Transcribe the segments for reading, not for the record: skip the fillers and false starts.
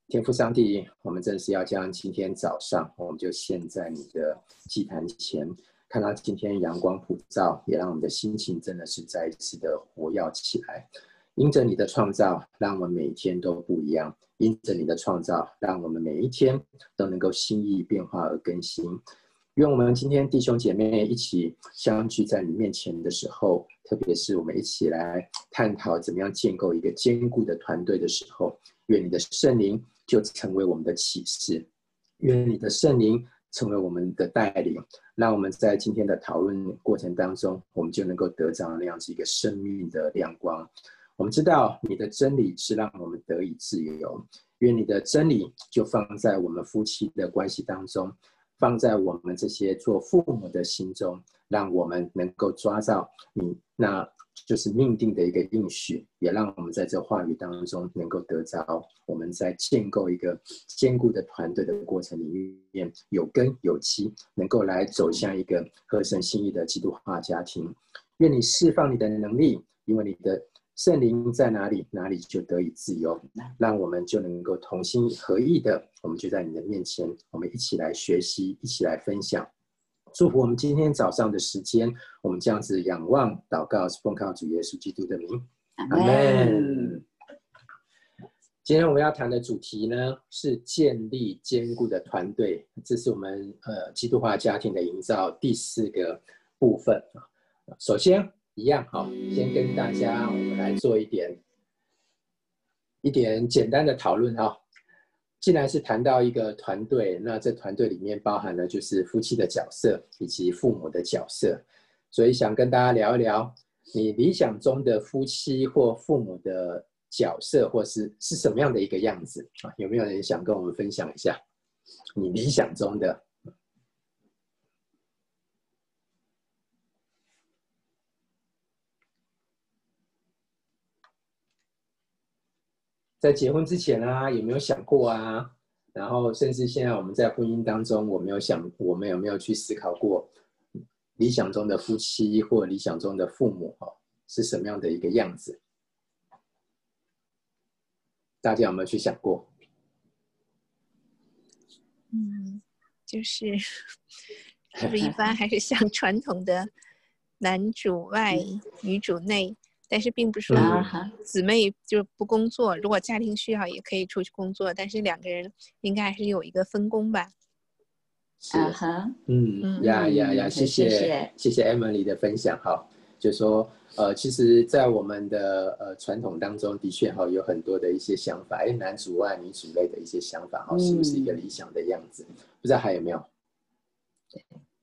天父上帝，我们真是要将今天早上，我们就献在你的祭坛前，看到今天阳光普照，也让我们的心情真的是再一次的活跃起来。因着你的创造，让我们每一天都不一样；因着你的创造，让我们每一天都能够心意变化而更新。愿我们今天弟兄姐妹一起相聚在你面前的时候，特别是我们一起来探讨怎么样建构一个坚固的团队的时候，愿你的圣灵就成为我们的启示，愿你的圣灵成为我们的带领，让我们在今天的讨论过程当中，我们就能够得着那样子一个生命的亮光。我们知道你的真理是让我们得以自由，愿你的真理就放在我们夫妻的关系当中，放在我们这些做父母的心中，让我们能够抓到你那就是命定的一个应许，也让我们在这话语当中能够得着我们在建构一个坚固的团队的过程里面有根有基，能够来走向一个合神心意的基督化家庭。愿你释放你的能力，因为你的圣灵在哪里，哪里就得以自由，让我们就能够同心合意的，我们就在你的面前，我们一起来学习，一起来分享。祝福我们今天早上的时间，我们这样子仰望祷告，是奉靠主耶稣基督的名，阿们。今天我们要谈的主题呢，是建立坚固的团队，这是我们基督化家庭的营造第4个部分。首先一样，先跟大家我们来做一点简单的讨论。既然是谈到一个团队，那这团队里面包含了就是夫妻的角色以及父母的角色，所以想跟大家聊一聊你理想中的夫妻或父母的角色，或是什么样的一个样子啊？有没有人想跟我们分享一下你理想中的？在结婚之前啊，有没有想过啊？然后甚至现在我们在婚姻当中，我们有没有去思考过理想中的夫妻或理想中的父母是什么样的一个样子？大家有没有去想过？ 就是是不是一般还是像传统的男主外女主内，但是并不是说姊妹就不工作，如果家庭需要也可以出去工作，但是2个人应该还是有一个分工吧。 是，谢谢 Emily 的分享。就说其实在我们的传统当中的确有很多的一些想法，男主外女主内的一些想法是不是一个理想的样子？不知道还有没有？对，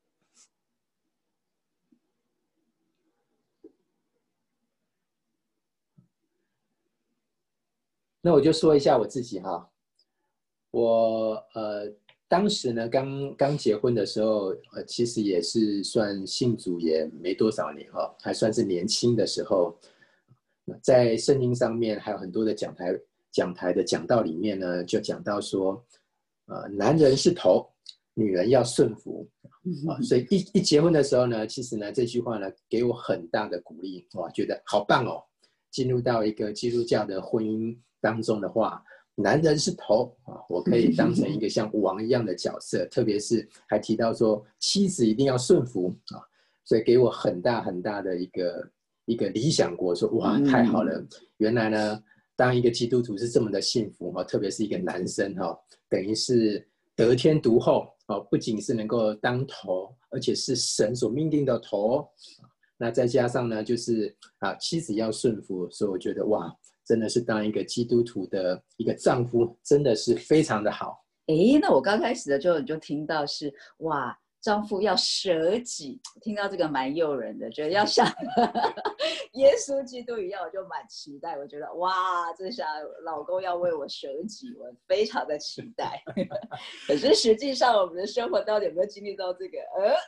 那我就说一下我自己我当时呢刚结婚的时候，其实也是算信主也没多少年还算是年轻的时候，在圣经上面还有很多的讲台的讲道里面呢，就讲到说，男人是头，女人要顺服所以一结婚的时候呢，其实呢这句话呢给我很大的鼓励，觉得好棒哦！进入到一个基督教的婚姻当中的话，男人是头我可以当成一个像王一样的角色，特别是还提到说妻子一定要顺服所以给我很大很大的一个理想国，说哇太好了，原来呢当一个基督徒是这么的幸福特别是一个男生等于是得天独厚不仅是能够当头，而且是神所命定的头那再加上呢就是妻子要顺服，所以我觉得哇真的是当一个基督徒的一个丈夫真的是非常的好。 那我刚开始的时候你就听到是哇丈夫要舍己，听到这个蛮诱人的，觉得要像耶稣基督一样，我就蛮期待。我觉得哇，这下老公要为我舍己，我非常的期待。可是实际上我们的生活到底有没有经历到这个？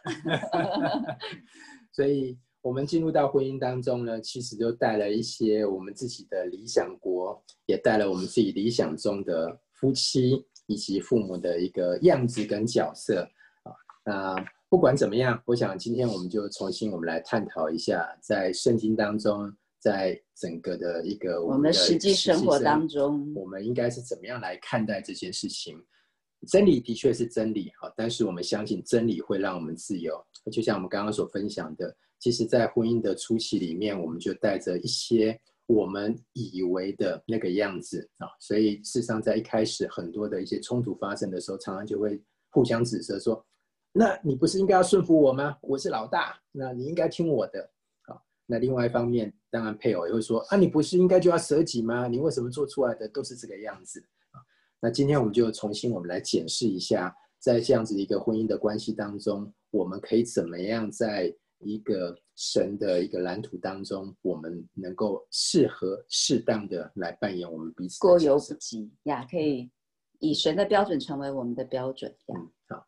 所以我们进入到婚姻当中呢，其实就带了一些我们自己的理想国，也带了我们自己理想中的夫妻以及父母的一个样子跟角色那不管怎么样，我想今天我们就重新来探讨一下，在圣经当中， 在整个的一个我们的实际生活当中， 我们应该是怎么样来看待这件事情？真理的确是真理，但是我们相信真理会让我们自由。就像我们刚刚所分享的，其实在婚姻的初期里面，我们就带着一些我们以为的那个样子所以事实上在一开始很多的一些冲突发生的时候，常常就会互相指责说，那你不是应该要顺服我吗？我是老大，那你应该听我的。那另外一方面，当然配偶也会说，你不是应该就要舍己吗？你为什么做出来的都是这个样子？那今天我们就重新我们来检视一下，在这样子一个婚姻的关系当中，我们可以怎么样在一个神的一个蓝图当中，我们能够适当的来扮演我们彼此的过犹不及呀，可以以神的标准成为我们的标准呀。 好，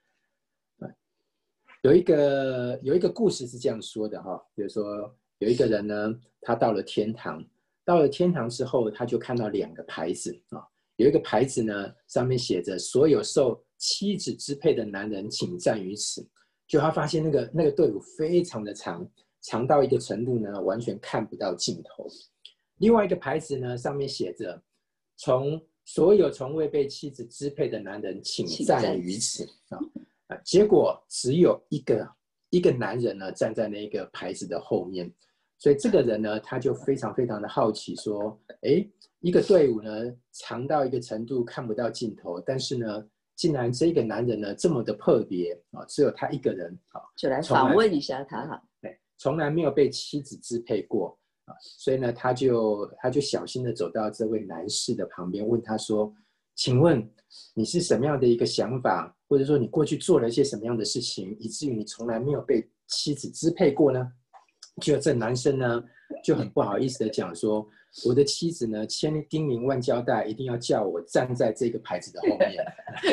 有一个故事是这样说的比如说有一个人呢，他到了天堂之后，他就看到2个牌子有一个牌子呢，上面写着所有受妻子支配的男人请站于此。就他发现那个队伍非常的长到一个程度呢，完全看不到尽头。另外一个牌子呢，上面写着所有从未被妻子支配的男人请站于此结果只有一个男人呢站在那个牌子的后面。所以这个人呢，他就非常非常的好奇说，一个队伍呢长到一个程度看不到尽头，但是呢竟然这个男人呢这么的特别只有他一个人就来访问一下他从来没有被妻子支配过所以呢他就小心的走到这位男士的旁边，问他说，请问你是什么样的一个想法，或者说你过去做了一些什么样的事情，以至于你从来没有被妻子支配过呢？就这男生呢就很不好意思的讲说，我的妻子呢千叮咛万交代，一定要叫我站在这个牌子的后面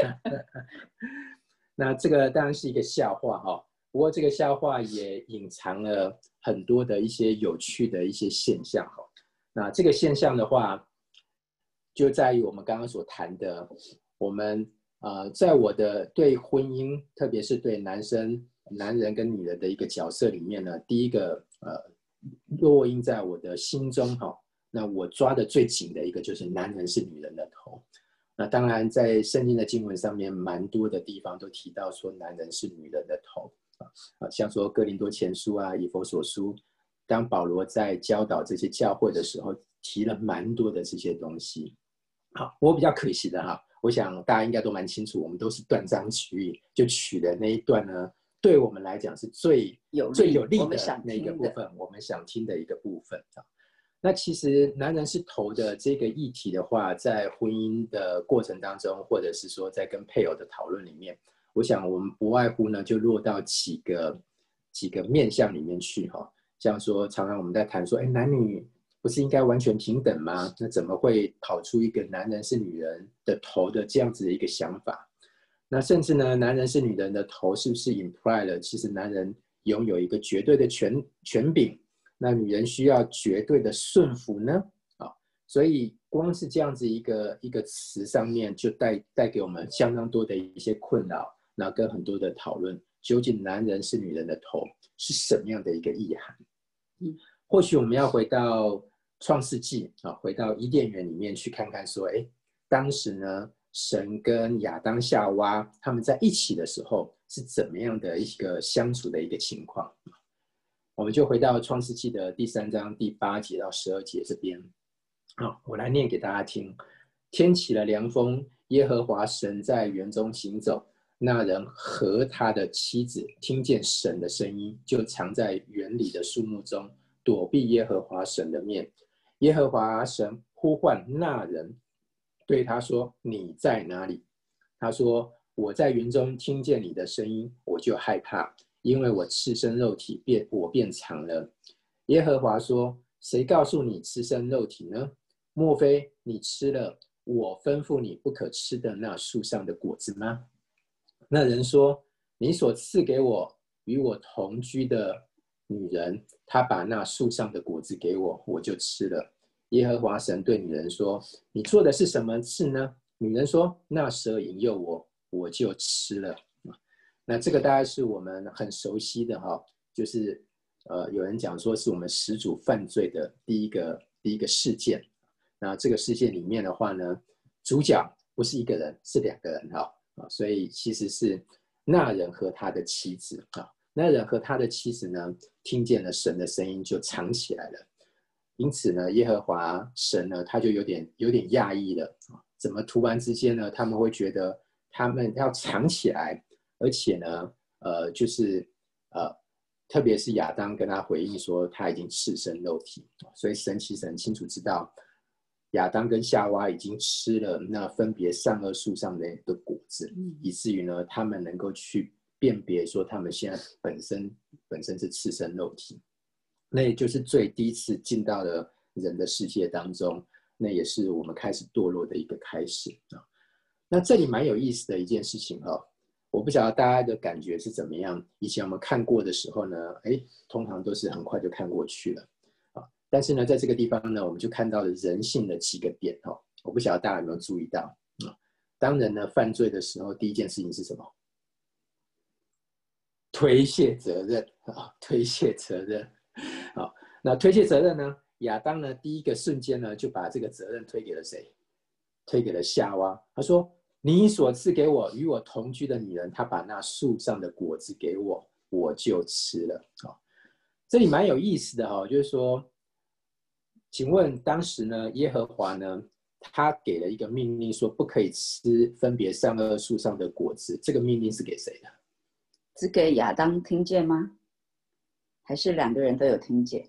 那这个当然是一个笑话不过这个笑话也隐藏了很多的一些有趣的一些现象那这个现象的话，就在于我们刚刚所谈的，我们在我的对婚姻，特别是对男人跟女人的一个角色里面呢，第一个落印在我的心中那我抓的最紧的一个就是男人是女人的头。那当然在圣经的经文上面蛮多的地方都提到说男人是女人的头像说哥林多前书以弗所书，当保罗在教导这些教会的时候提了蛮多的这些东西。好，我比较可惜的我想大家应该都蛮清楚，我们都是断章取义，就取的那一段呢，对我们来讲是最有利的那个部分，我们想听的一个部分那其实男人是头的这个议题的话，在婚姻的过程当中，或者是说在跟配偶的讨论里面，我想我们不外乎呢就落到几个面向里面去像说常常我们在谈说，男女不是应该完全平等吗？那怎么会跑出一个男人是女人的头的这样子的一个想法？那甚至呢，男人是女人的头，是不是 imply 了其实男人拥有一个绝对的权柄，那女人需要绝对的顺服呢？所以光是这样子一个词上面，就带给我们相当多的一些困扰，那跟很多的讨论，究竟男人是女人的头是什么样的一个意涵？或许我们要回到创世纪回到伊甸园里面去看看说，当时呢神跟亚当夏娃他们在一起的时候是怎么样的一个相处的一个情况。我们就回到创世纪的第3章第8节到12节这边我来念给大家听。天起了凉风，耶和华神在园中行走，那人和他的妻子听见神的声音，就藏在园里的树木中，躲避耶和华神的面。耶和华神呼唤那人，对他说，你在哪里？他说，我在园中听见你的声音，我就害怕，因为我赤身肉体，我便藏了。耶和华说，谁告诉你赤身肉体呢？莫非你吃了我吩咐你不可吃的那树上的果子吗？那人说，你所赐给我与我同居的女人，她把那树上的果子给我，我就吃了。耶和华神对女人说，你做的是什么事呢？女人说，那蛇引诱我，我就吃了。那这个大概是我们很熟悉的就是有人讲说是我们始祖犯罪的第一个事件。那这个事件里面的话呢，主角不是一个人，是2个人所以其实是那人和他的妻子那人和他的妻子呢，听见了神的声音就藏起来了。因此呢，耶和华神呢，他就有点讶异了怎么突然之间呢，他们会觉得他们要藏起来，而且呢，就是特别是亚当跟他回应说他已经赤身露体，所以神其实很清楚知道亚当跟夏娃已经吃了那分别善恶树上的果子，以至于呢，他们能够去辨别说他们现在本身是赤身露体。那也就是罪第一次进到了人的世界当中，那也是我们开始堕落的一个开始那这里蛮有意思的一件事情我不晓得大家的感觉是怎么样。以前我们看过的时候呢，通常都是很快就看过去了但是呢，在这个地方呢，我们就看到了人性的几个点我不晓得大家有没有注意到当人呢犯罪的时候，第一件事情是什么？推卸责任推卸责任那推卸责任呢，亚当呢第一个瞬间呢就把这个责任推给了谁？推给了夏娃。他说你所赐给我与我同居的女人，她把那树上的果子给我，我就吃了这里蛮有意思的就是说，请问当时呢，耶和华呢，他给了一个命令说不可以吃分别善恶树上的果子，这个命令是给谁的？ 只给亚当听见吗？还是2个人都有听见？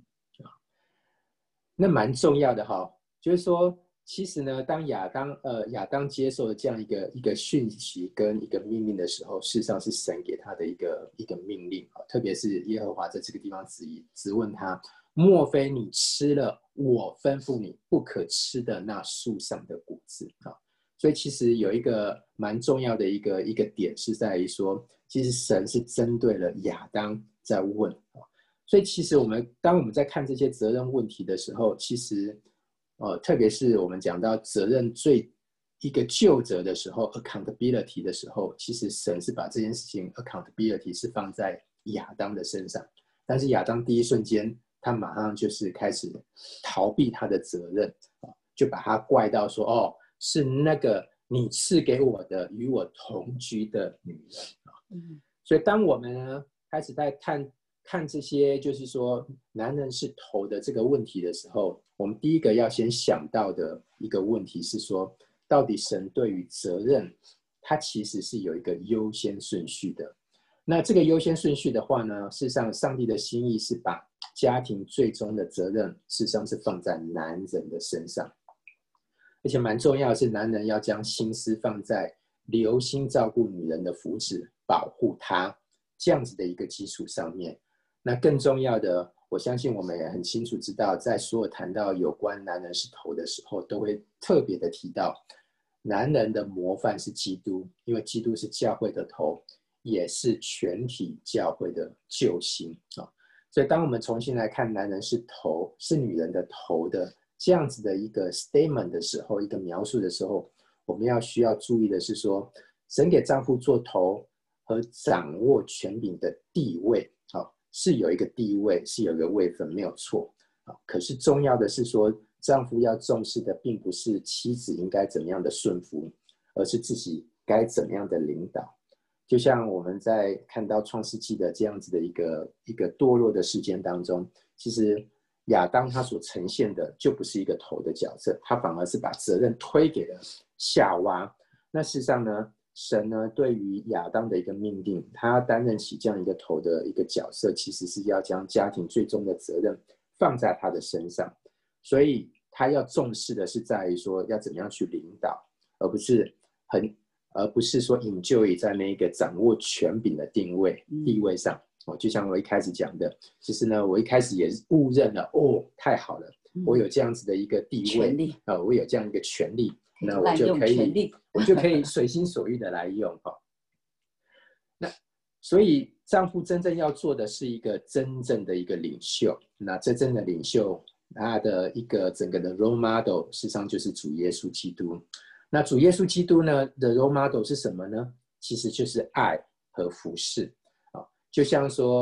那蛮重要的就是说，其实呢，当亚当接受了这样一个讯息跟一个命令的时候，事实上是神给他的一个命令特别是耶和华在这个地方质问他，莫非你吃了我吩咐你不可吃的那树上的果子所以其实有一个蛮重要的一个点是在于说，其实神是针对了亚当在问所以其实当我们在看这些责任问题的时候，其实特别是我们讲到责任一个究责的时候 accountability 的时候，其实神是把这件事情 accountability 是放在亚当的身上，但是亚当第一瞬间他马上就是开始逃避他的责任就把他怪到说是那个你赐给我的与我同居的女人所以当我们呢开始在看这些就是说男人是头的这个问题的时候，我们第一个要先想到的一个问题是说，到底神对于责任它其实是有一个优先顺序的。那这个优先顺序的话呢，事实上上帝的心意是把家庭最终的责任事实上是放在男人的身上，而且蛮重要的是男人要将心思放在留心照顾女人的福祉，保护她这样子的一个基础上面。那更重要的，我相信我们也很清楚知道，在所有谈到有关男人是头的时候，都会特别的提到男人的模范是基督，因为基督是教会的头，也是全体教会的救星所以当我们重新来看男人是头，是女人的头的这样子的一个 statement 的时候，一个描述的时候，我们需要注意的是说，神给丈夫做头和掌握权柄的地位是有一个地位，是有一个位分，没有错可是重要的是说，丈夫要重视的并不是妻子应该怎么样的顺服，而是自己该怎么样的领导。就像我们在看到创世纪的这样子的一个堕落的事件当中，其实亚当他所呈现的就不是一个头的角色，他反而是把责任推给了夏娃。那事实上呢，神呢对于亚当的一个命令，他要担任起这样一个头的一个角色，其实是要将家庭最终的责任放在他的身上，所以他要重视的是在于说要怎么样去领导，而不是说enjoy在那个掌握权柄的地位上就像我一开始讲的，其实呢我一开始也误认了太好了，我有这样子的一个地位我有这样一个权利，那我就可以随心所欲的来用那所以丈夫真正要做的是一个真正的一个领袖，那真正的领袖他的一个整个的 role model 事实上就是主耶稣基督。那主耶稣基督呢的 role model 是什么呢？其实就是爱和服侍就像说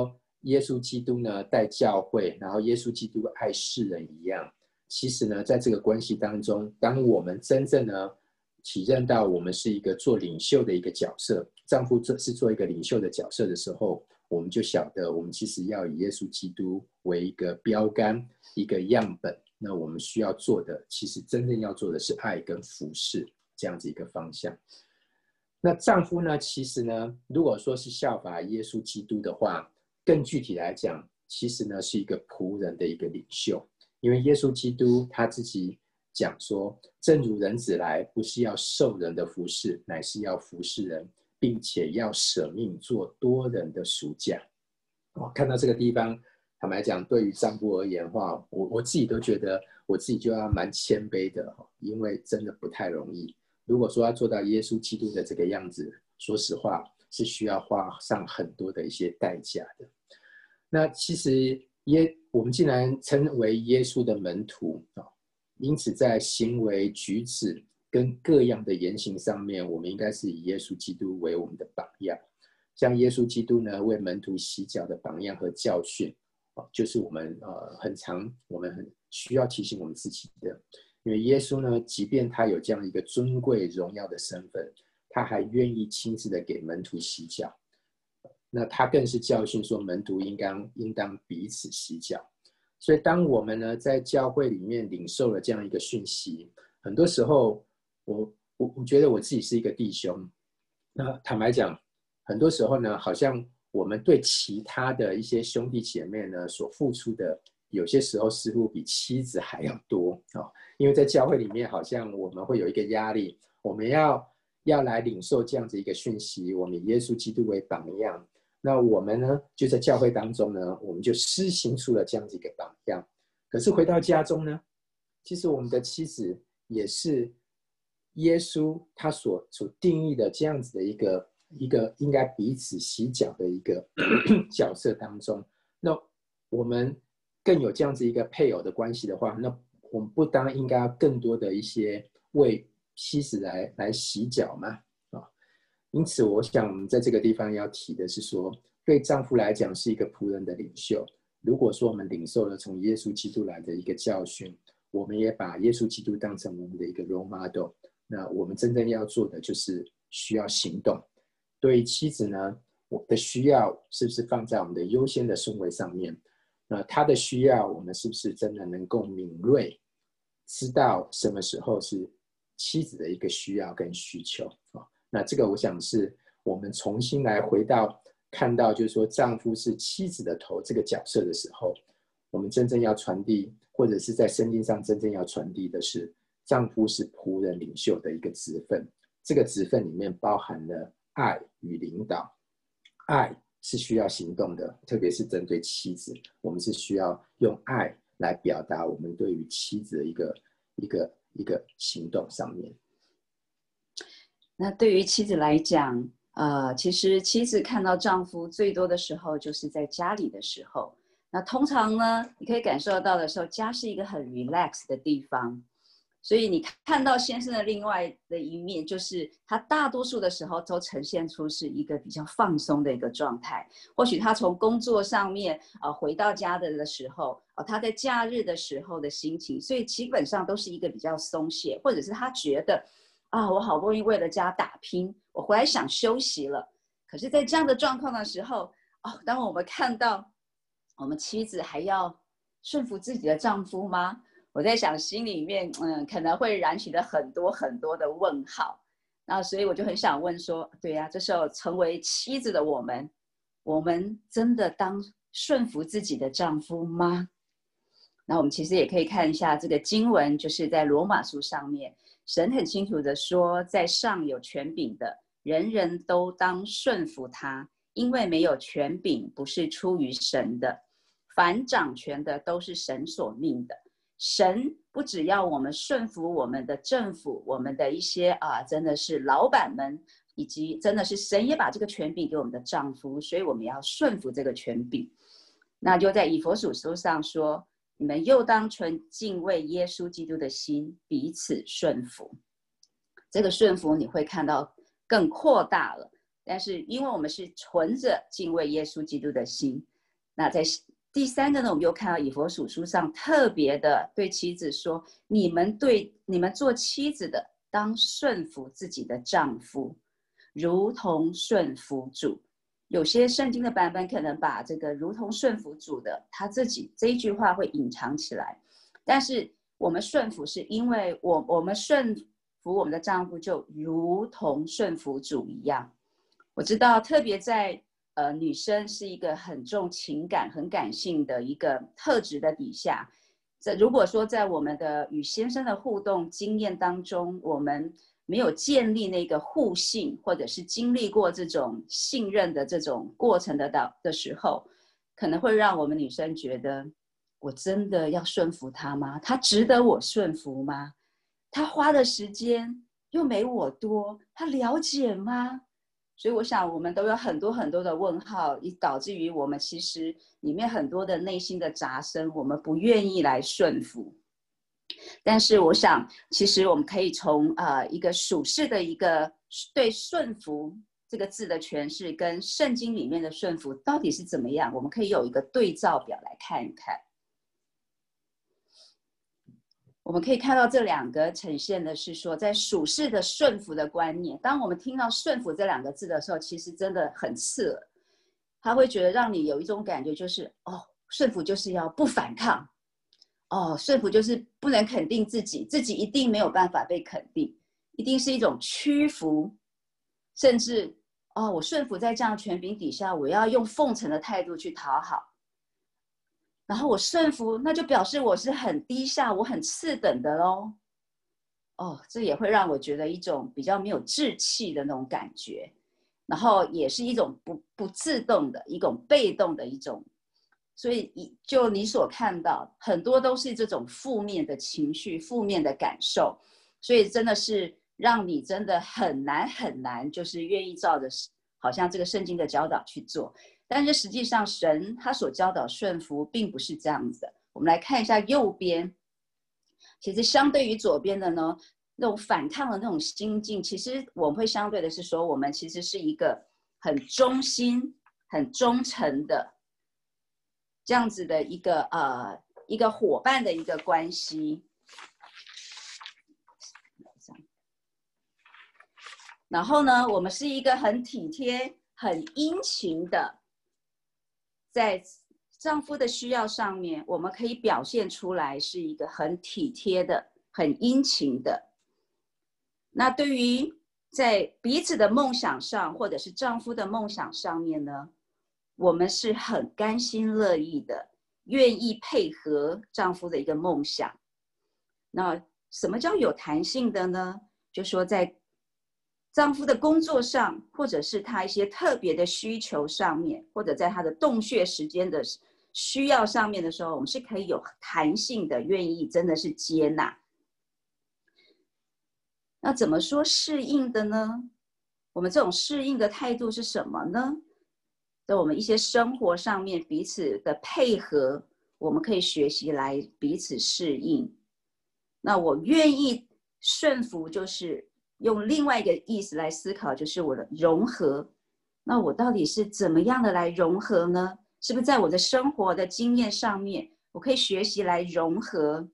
耶稣基督呢带教会，然后耶稣基督爱世人一样。其实呢，在这个关系当中，当我们真正呢体认到我们是一个做领袖的一个角色，丈夫是做一个领袖的角色的时候，我们就晓得我们其实要以耶稣基督为一个标杆，一个样本。那我们需要做的，其实真正要做的是爱跟服侍这样子一个方向。那丈夫呢，其实呢，如果说是效法耶稣基督的话，更具体来讲，其实呢是一个仆人的一个领袖。因为耶稣基督他自己讲说，正如人子来，不是要受人的服侍，乃是要服侍人，并且要舍命做多人的赎价。看到这个地方，坦白讲，对于丈夫而言的话，我自己都觉得我自己就要蛮谦卑的，因为真的不太容易。如果说要做到耶稣基督的这个样子，说实话是需要花上很多的一些代价的。那其实我们既然称为耶稣的门徒，因此在行为举止跟各样的言行上面，我们应该是以耶稣基督为我们的榜样。像耶稣基督呢为门徒洗脚的榜样和教训，就是我们我们很需要提醒我们自己的。因为耶稣呢，即便他有这样一个尊贵荣耀的身份，他还愿意亲自的给门徒洗脚。那他更是教训说，门徒应当彼此洗脚。所以当我们呢在教会里面领受了这样一个讯息，很多时候我觉得我自己是一个弟兄，那坦白讲，很多时候呢，好像我们对其他的一些兄弟姐妹呢所付出的，有些时候似乎比妻子还要多。因为在教会里面，好像我们会有一个压力，我们要来领受这样子一个讯息，我们以耶稣基督为榜样。那我们呢，就在教会当中呢，我们就施行出了这样子一个榜样。可是回到家中呢，其实我们的妻子也是耶稣他所定义的这样子的一个应该彼此洗脚的一个角色当中。那我们更有这样子一个配偶的关系的话，那我们不当应该要更多的一些为妻子来洗脚吗？因此我想我们在这个地方要提的是说，对丈夫来讲是一个仆人的领袖。如果说我们领受了从耶稣基督来的一个教训，我们也把耶稣基督当成我们的一个 role model， 那我们真正要做的就是需要行动。对于妻子呢，我的需要是不是放在我们的优先的顺位上面？那她的需要，我们是不是真的能够敏锐，知道什么时候是妻子的一个需要跟需求？那这个我想是我们重新来回到看到，就是说丈夫是妻子的头这个角色的时候，我们真正要传递，或者是在圣经上真正要传递的是，丈夫是仆人领袖的一个职分。这个职分里面包含了爱与领导。爱是需要行动的，特别是针对妻子，我们是需要用爱来表达我们对于妻子的一个行动上面。 那对于妻子来讲，其实妻子看到丈夫最多的时候就是在家里的时候。那通常呢，你可以感受到的时候，家是一个很 relax 的地方，所以你看到先生的另外的一面，就是他大多数的时候都呈现出是一个比较放松的一个状态。或许他从工作上面回到家的时候，他在假日的时候的心情，所以基本上都是一个比较松懈，或者是他觉得我好不容易为了家打拼，我回来想休息了。可是在这样的状况的时候，当我们看到我们妻子还要顺服自己的丈夫吗？我在想心里面可能会燃起了很多很多的问号。那所以我就很想问说，对呀，这时候成为妻子的我们真的当顺服自己的丈夫吗？那我们其实也可以看一下这个经文，就是在罗马书上面，神很清楚的说，在上有权柄的人人都当顺服他，因为没有权柄不是出于神的，凡掌权的都是神所命的。神不只要我们顺服我们的政府，我们的一些真的是老板们，以及真的是神也把这个权柄给我们的丈夫，所以我们要顺服这个权柄。那就在以弗所书上说，你们又当存敬畏耶稣基督的心，彼此顺服。这个顺服你会看到更扩大了，但是因为我们是存着敬畏耶稣基督的心， 那在第3个呢，我们又看到以弗所书上特别的对妻子说：你们做妻子的，当顺服自己的丈夫，如同顺服主。有些圣经的版本可能把这个如同顺服主的他自己这一句话会隐藏起来，但是我们顺服是因为我们顺服我们的丈夫就如同顺服主一样。我知道特别在女生是一个很重情感很感性的一个特质的底下，如果说在我们的与先生的互动经验当中，我们没有建立那个互信，或者是经历过这种信任的这种过程的时候，可能会让我们女生觉得，我真的要顺服他吗？他值得我顺服吗？他花的时间又没我多，他了解吗？所以我想我们都有很多很多的问号，导致于我们其实里面很多的内心的杂声，我们不愿意来顺服。但是我想其实我们可以从一个属世的一个对顺服这个字的诠释跟圣经里面的顺服到底是怎么样，我们可以有一个对照表来看一看。我们可以看到这2个呈现的是说，在属世的顺服的观念，当我们听到顺服这2个字的时候，其实真的很刺耳，他会觉得让你有一种感觉，就是顺服就是要不反抗，顺服就是不能肯定自己，自己一定没有办法被肯定，一定是一种屈服，甚至我顺服在这样权柄底下，我要用奉承的态度去讨好。然后我顺服，那就表示我是很低下，我很次等的咯。这也会让我觉得一种比较没有志气的那种感觉，然后也是一种不自动的一种被动的一种，所以就你所看到很多都是这种负面的情绪、负面的感受，所以真的是让你真的很难很难，就是愿意照着好像这个圣经的教导去做。但是实际上神他所教导顺服并不是这样子的。我们来看一下右边，其实相对于左边的呢，那种反抗的那种心境，其实我们会相对的是说，我们其实是一个很忠心很忠诚的这样子的一个伙伴的一个关系。然后呢，我们是一个很体贴很殷勤的，在丈夫的需要上面，我们可以表现出来是一个很体贴的很殷勤的。那对于在彼此的梦想上，或者是丈夫的梦想上面呢，我们是很甘心乐意的，愿意配合丈夫的一个梦想。那什么叫有弹性的呢？就说在丈夫的工作上，或者是他一些特别的需求上面，或者在他的洞穴时间的需要上面的时候，我们是可以有弹性的，愿意真的是接纳。那怎么说适应的呢？我们这种适应的态度是什么呢？在我们一些生活上面彼此的配合，我们可以学习来彼此适应。那我愿意顺服，就是用另外一个意思来思考，就是我的融合。那我到底是怎么样的来融合呢？是不是在我的生活的经验上面，我可以学习来融合？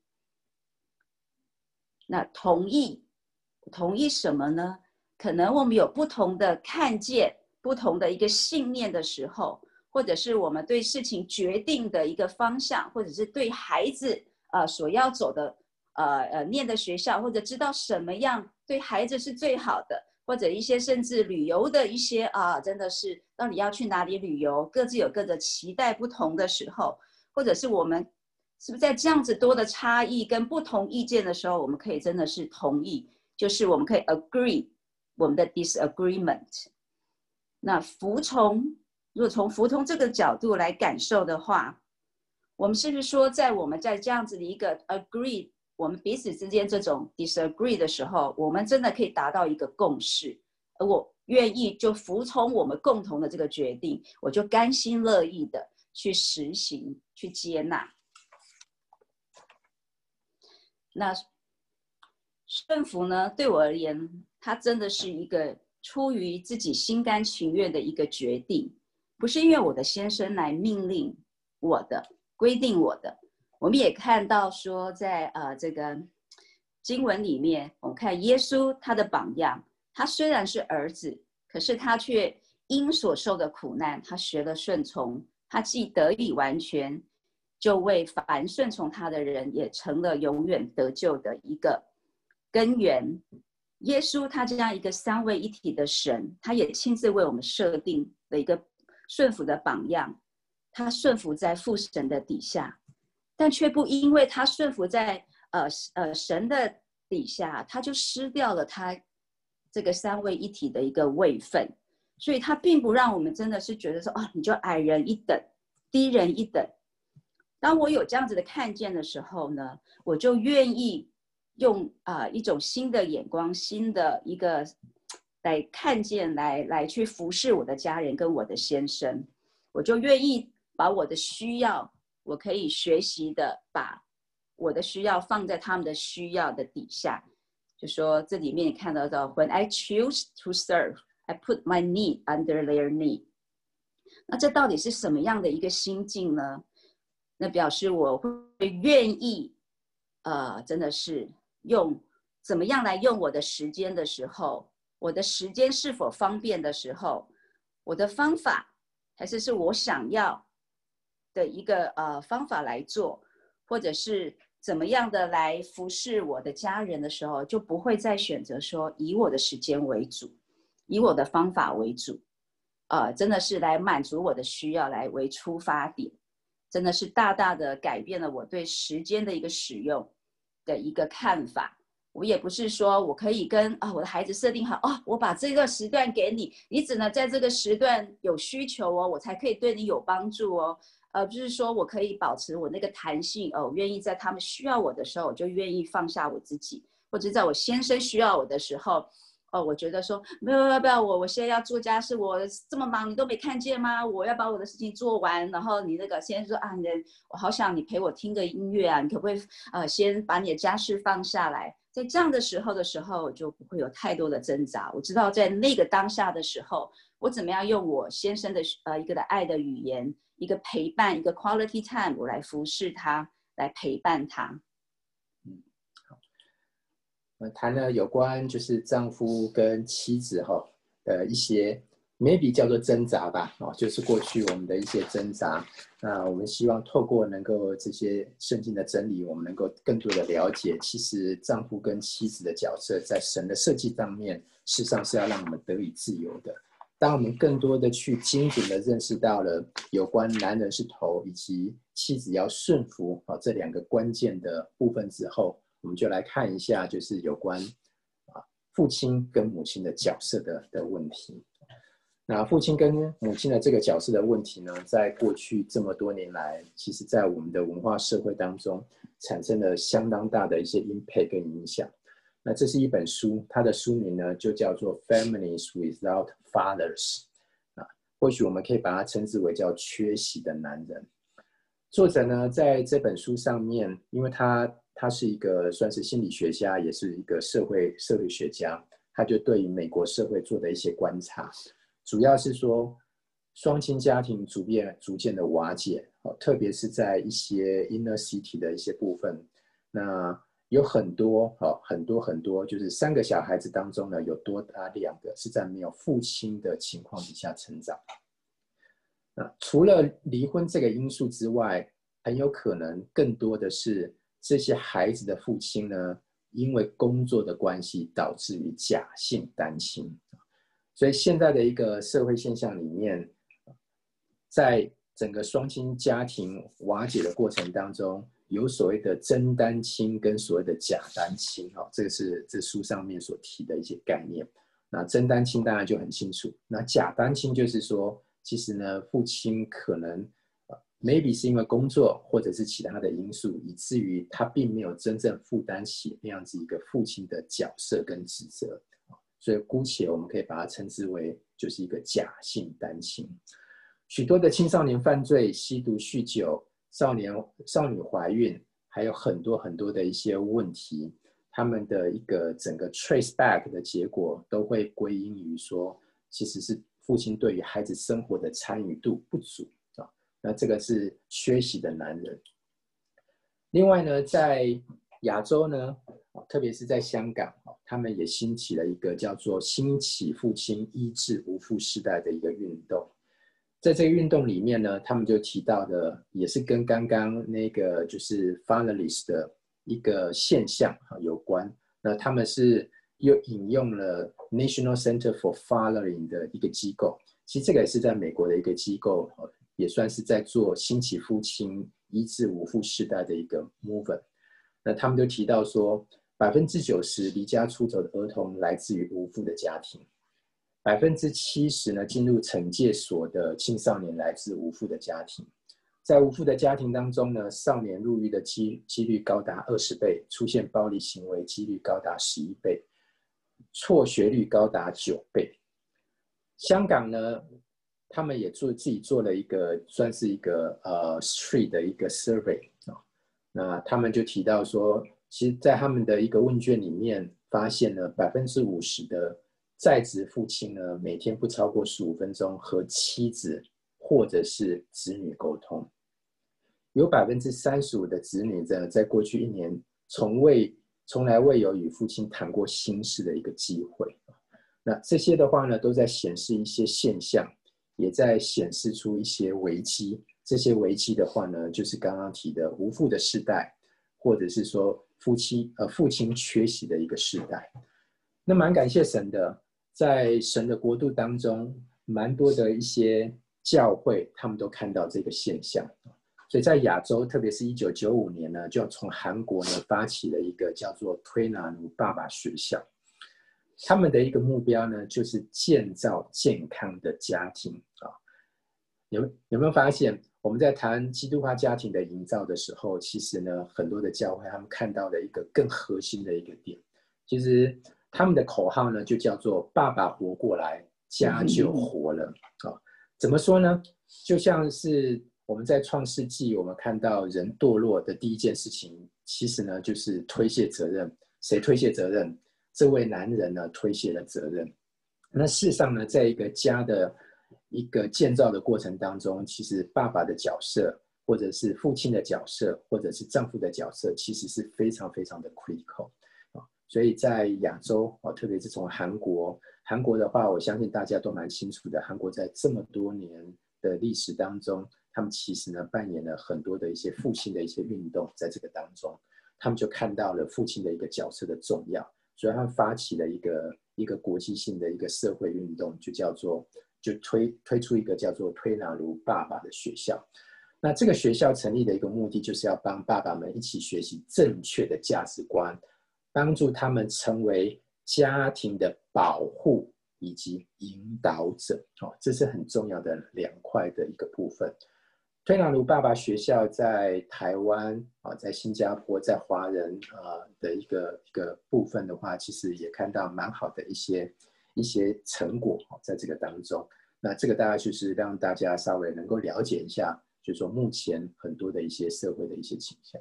那同意什么呢？可能我们有不同的看见，不同的一个信念的时候，或者是我们对事情决定的一个方向，或者是对孩子所要走的念的学校，或者知道什么样对孩子是最好的，或者一些甚至旅游的一些真的是到底要去哪里旅游，各自有各的期待不同的时候，或者是我们是不是在这样子多的差异跟不同意见的时候，我们可以真的是同意，就是我们可以 agree 我们的 disagreement。 那服从，如果从服从这个角度来感受的话，我们是不是说在我们在这样子的一个 agree， 我们彼此之间这种 disagree 的时候，我们真的可以达到一个共识，而我愿意就服从我们共同的这个决定，我就甘心乐意的去实行去接纳。那顺服呢，对我而言，它真的是一个出于自己心甘情愿的一个决定，不是因为我的先生来命令， 我的，规定我的。我们也看到说在，这个经文里面，我们看耶稣他的榜样，他虽然是儿子，可是他却因所受的苦难，他学了顺从，他既得以完全，就为凡顺从他的人也成了永远得救的一个根源。耶稣他这样一个三位一体的神，他也亲自为我们设定了一个顺服的榜样。他顺服在父神的底下，但却不因为他顺服在神的底下，他就失掉了他这个三位一体的一个位分。所以他并不让我们真的是觉得说，你就矮人一等，低人一等。当我有这样子的看见的时候呢，我就愿意用一种新的眼光，新的一个来看见，来去服侍我的家人跟我的先生。我就愿意把我的需要，我可以学习的把我的需要放在他们的需要的底下。就说这里面你看到的 When I choose to serve, I put my need under their need。 那这到底是什么样的一个心境呢？那表示我会愿意真的是用怎么样来用我的时间的时候，我的时间是否方便的时候，我的方法还是我想要的一个方法来做，或者是怎么样的来服侍我的家人的时候，就不会再选择说以我的时间为主，以我的方法为主，真的是来满足我的需要来为出发点。真的是大大的改变了我对时间的一个使用的一个看法。我也不是说我可以跟我的孩子设定好我把这个时段给你，你只能在这个时段有需求我才可以对你有帮助不是说我可以保持我那个弹性我愿意在他们需要我的时候，我就愿意放下我自己，或者在我先生需要我的时候我觉得说不要，我现在要做家事，我这么忙你都没看见吗？我要把我的事情做完，然后你那个先生说我好想你陪我听个音乐你可不可以先把你的家事放下来？在这样的时候我就不会有太多的挣扎。我知道在那个当下的时候，我怎么样用我先生的一个的爱的语言，一个陪伴，一个 quality time， 我来服侍他，来陪伴他。 谈了有关就是丈夫跟妻子一些 maybe 叫做挣扎吧就是过去我们的一些挣扎。那我们希望透过能够这些圣经的真理，我们能够更多的了解，其实丈夫跟妻子的角色在神的设计上面，事实上是要让我们得以自由的。当我们更多的去精准的认识到了有关男人是头以及妻子要顺服这两个关键的部分之后，我们就来看一下就是有关父亲跟母亲的角色的问题。那父亲跟母亲的这个角色的问题呢，在过去这么多年来，其实在我们的文化社会当中产生了相当大的一些impact跟影响。那这是一本书，它的书名呢就叫做 Families Without Fathers。或许我们可以把它称之为叫缺席的男人。作者呢在这本书上面，因为他是一个算是心理学家，也是一个社会学家，他就对于美国社会做的一些观察，主要是说双亲家庭逐渐的瓦解，特别是在一些 inner city 的一些部分。那有很多就是3个小孩子当中呢，有多达2个是在没有父亲的情况底下成长。那除了离婚这个因素之外，很有可能更多的是这些孩子的父亲呢，因为工作的关系导致于假性单亲。所以现在的一个社会现象里面，在整个双亲家庭瓦解的过程当中，有所谓的真单亲跟所谓的假单亲这个是这书上面所提的一些概念。那真单亲当然就很清楚，那假单亲就是说其实呢父亲可能maybe 是因为工作或者是其他的因素，以至于他并没有真正负担起那样子一个父亲的角色跟职责，所以姑且我们可以把它称之为就是一个假性单亲。许多的青少年犯罪、吸毒、酗酒、少女怀孕，还有很多的一些问题，他们的一个整个 trace back 的结果都会归因于说，其实是父亲对于孩子生活的参与度不足那这个是缺席的男人。另外呢，在亚洲呢，特别是在香港，他们也兴起了一个叫做兴起父亲医治无父世代的一个运动。在这个运动里面呢，他们就提到的也是跟刚刚那个就是 fatherless 的一个现象有关。那他们是又引用了 National Center for Fathering 的一个机构，其实这个也是在美国的一个机构，也算是在做兴起父亲医治无父世代的一个 movement。那他们就提到说，90%离家出走的儿童来自于无父的家庭，70%呢进入惩戒所的青少年来自无父的家庭。在无父的家庭当中呢，少年入狱的几率高达20倍，出现暴力行为几率高达11倍，辍学率高达9倍。香港呢，他们也自己做了一个算是一个street 的一个 survey。那他们就提到说，其实在他们的一个问卷里面发现呢，50%的在职父亲呢，每天不超过15分钟和妻子或者是子女沟通。有35%的子女呢，在过去1年从来未有与父亲谈过心事的一个机会。那这些的话呢，都在显示一些现象，也在显示出一些危机。这些危机的话呢，就是刚刚提的无父的世代，或者是说父亲缺席的一个世代。那蛮感谢神的，在神的国度当中，蛮多的一些教会，他们都看到这个现象。所以在亚洲，特别是1995年呢，就从韩国呢发起了一个叫做推拿奴爸爸学校。他们的一个目标呢，就是建造健康的家庭啊。有没有发现，我们在谈基督化家庭的营造的时候，其实呢，很多的教会他们看到了一个更核心的一个点，其实他们的口号呢，就叫做"爸爸活过来，家就活了"啊。怎么说呢？就像是我们在创世纪，我们看到人堕落的第一件事情，其实呢，就是推卸责任。谁推卸责任？这位男人呢，推卸了责任。那事实上呢，在一个家的一个建造的过程当中，其实爸爸的角色，或者是父亲的角色，或者是丈夫的角色，其实是非常非常的 critical。所以在亚洲，特别是从韩国的话，我相信大家都蛮清楚的，韩国在这么多年的历史当中，他们其实呢扮演了很多的一些父亲的一些运动，在这个当中，他们就看到了父亲的一个角色的重要，所以他们发起了一个国际性的一个社会运动，就推出一个叫做推拿奴爸爸的学校。那这个学校成立的一个目的，就是要帮爸爸们一起学习正确的价值观，帮助他们成为家庭的保护以及引导者。这是很重要的2块的一个部分。推拿奴爸爸学校在台湾，在新加坡，在华人的一个部分的话，其实也看到蛮好的一些成果在这个当中。那这个大概就是让大家稍微能够了解一下，就是说目前很多的一些社会的一些倾向。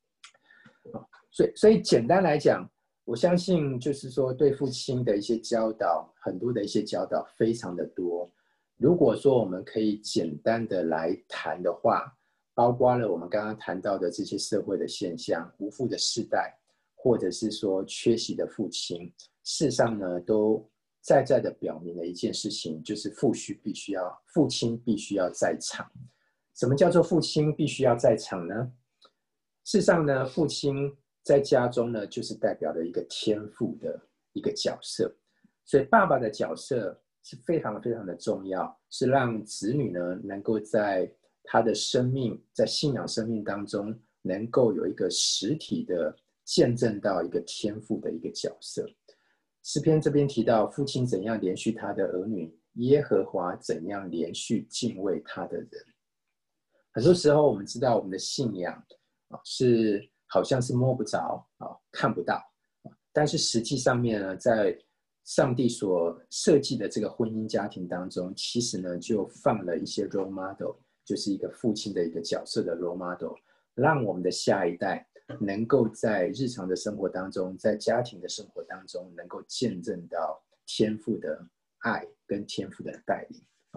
所以简单来讲，我相信就是说对父亲的一些教导，很多的一些教导非常的多。如果说我们可以简单的来谈的话，包括了我们刚刚谈到的这些社会的现象，无父的世代，或者是说缺席的父亲，事实上呢，都在的表明了一件事情，就是父亲必须要在场。什么叫做父亲必须要在场呢？事实上呢，父亲在家中呢，就是代表了一个天父的一个角色，所以爸爸的角色是非常非常的重要，是让子女呢能够在他的生命，在信仰生命当中，能够有一个实体的见证到一个天父的一个角色。诗篇这边提到，父亲怎样连续他的儿女，耶和华怎样连续敬畏他的人。很多时候我们知道我们的信仰是好像是摸不着，看不到，但是实际上面呢，在上帝所设计的这个婚姻家庭当中，其实呢就放了一些 role model， 就是一个父亲的一个角色的 role model， 让我们的下一代能够在日常的生活当中，在家庭的生活当中，能够见证到天父的爱跟天父的带领。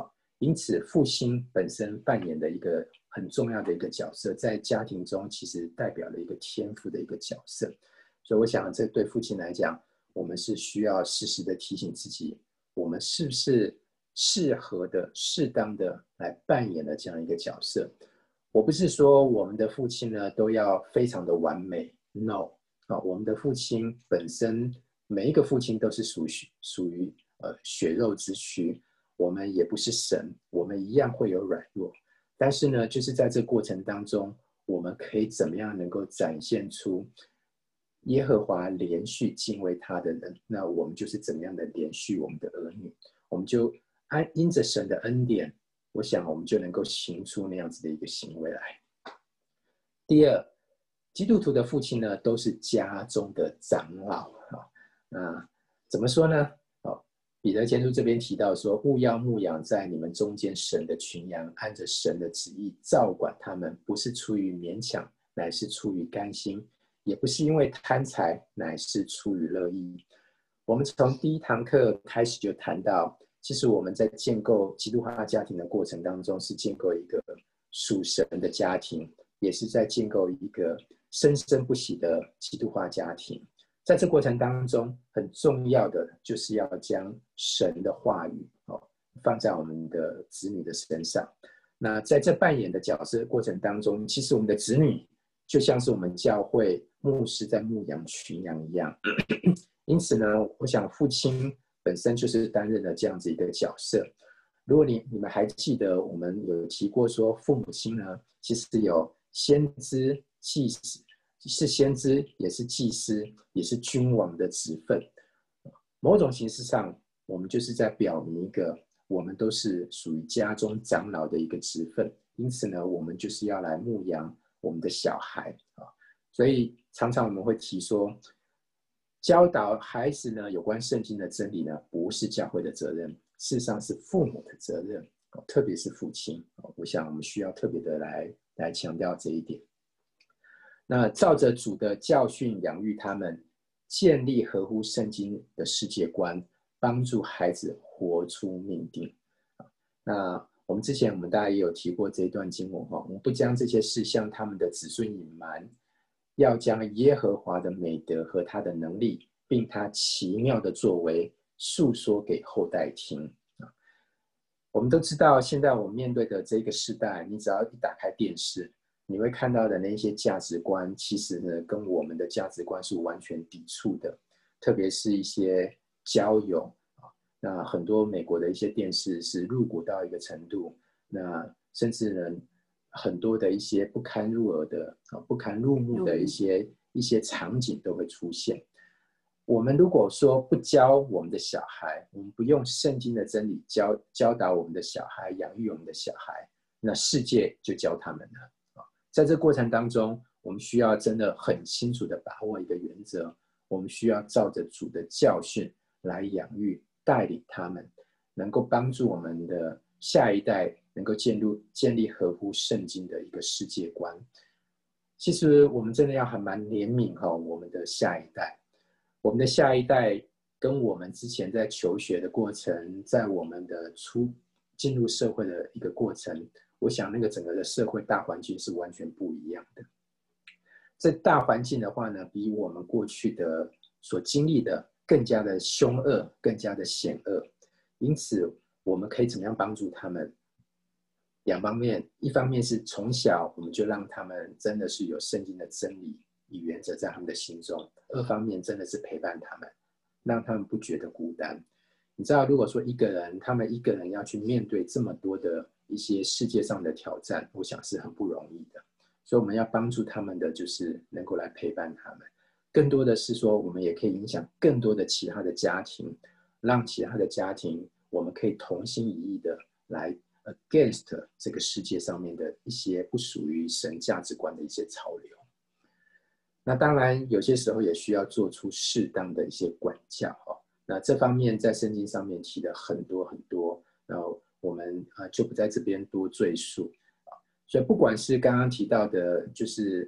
因此父亲本身扮演的一个很重要的一个角色，在家庭中其实代表了一个天父的一个角色。所以我想这对父亲来讲，我们是需要时时的提醒自己，我们是不是适合的适当的来扮演了这样一个角色。我不是说我们的父亲呢都要非常的完美 ，no， 我们的父亲本身每一个父亲都是属于血肉之躯，我们也不是神，我们一样会有软弱，但是呢就是在这过程当中，我们可以怎么样能够展现出耶和华连续敬畏他的人，那我们就是怎么样的连续我们的儿女，我们就因着神的恩典，我想我们就能够行出那样子的一个行为来。第二，基督徒的父亲呢，都是家中的长老啊。怎么说呢？彼得前书这边提到说，务要牧养在你们中间神的群羊，按着神的旨意照管他们，不是出于勉强，乃是出于甘心，也不是因为贪财，乃是出于乐意。我们从第一堂课开始就谈到，其实我们在建构基督化家庭的过程当中，是建构一个属神的家庭，也是在建构一个生生不息的基督化家庭。在这过程当中，很重要的就是要将神的话语放在我们的子女的身上。那在这扮演的角色过程当中，其实我们的子女就像是我们教会牧师在牧养群羊一样。因此呢，我想父亲本身就是担任了这样子一个角色。如果你们还记得，我们有提过说，父母亲呢，其实有先知、祭司，是先知，也是祭司，也是君王的职分。某种形式上，我们就是在表明一个，我们都是属于家中长老的一个职分。因此呢，我们就是要来牧养我们的小孩啊。所以常常我们会提说，教导孩子呢有关圣经的真理呢，不是教会的责任，事实上是父母的责任，特别是父亲。我想我们需要特别的来强调这一点。那照着主的教训养育他们，建立合乎圣经的世界观，帮助孩子活出命定。那我们之前大家也有提过这一段经文，我们不将这些事向他们的子孙隐瞒，要将耶和华的美德和他的能力，并他奇妙的作为述说给后代听。我们都知道，现在我们面对的这个时代，你只要一打开电视，你会看到的那些价值观，其实呢跟我们的价值观是完全抵触的。特别是一些交友，那很多美国的一些电视是入骨到一个程度，那甚至呢很多的一些不堪入耳的、不堪入目的一些场景都会出现。我们如果说不教我们的小孩，我们不用圣经的真理教导我们的小孩，养育我们的小孩，那世界就教他们了。在这过程当中，我们需要真的很清楚的把握一个原则，我们需要照着主的教训来养育带领他们，能够帮助我们的下一代能够建立合乎圣经的一个世界观。其实我们真的要还蛮怜悯我们的下一代。我们的下一代跟我们之前在求学的过程，在我们的进入社会的一个过程，我想那个整个的社会大环境是完全不一样的。这大环境的话呢，比我们过去的所经历的更加的凶恶，更加的险恶。因此我们可以怎么样帮助他们？两方面，一方面是从小我们就让他们真的是有圣经的真理与原则在他们的心中，二方面真的是陪伴他们，让他们不觉得孤单。你知道，如果说他们一个人要去面对这么多的一些世界上的挑战，我想是很不容易的。所以我们要帮助他们的就是能够来陪伴他们，更多的是说我们也可以影响更多的其他的家庭，让其他的家庭我们可以同心一意的来 against 这个世界上面的一些不属于神价值观的一些潮流。那当然有些时候也需要做出适当的一些管教。那这方面在圣经上面提的很多很多，那我们就不在这边多赘述。所以不管是刚刚提到的就是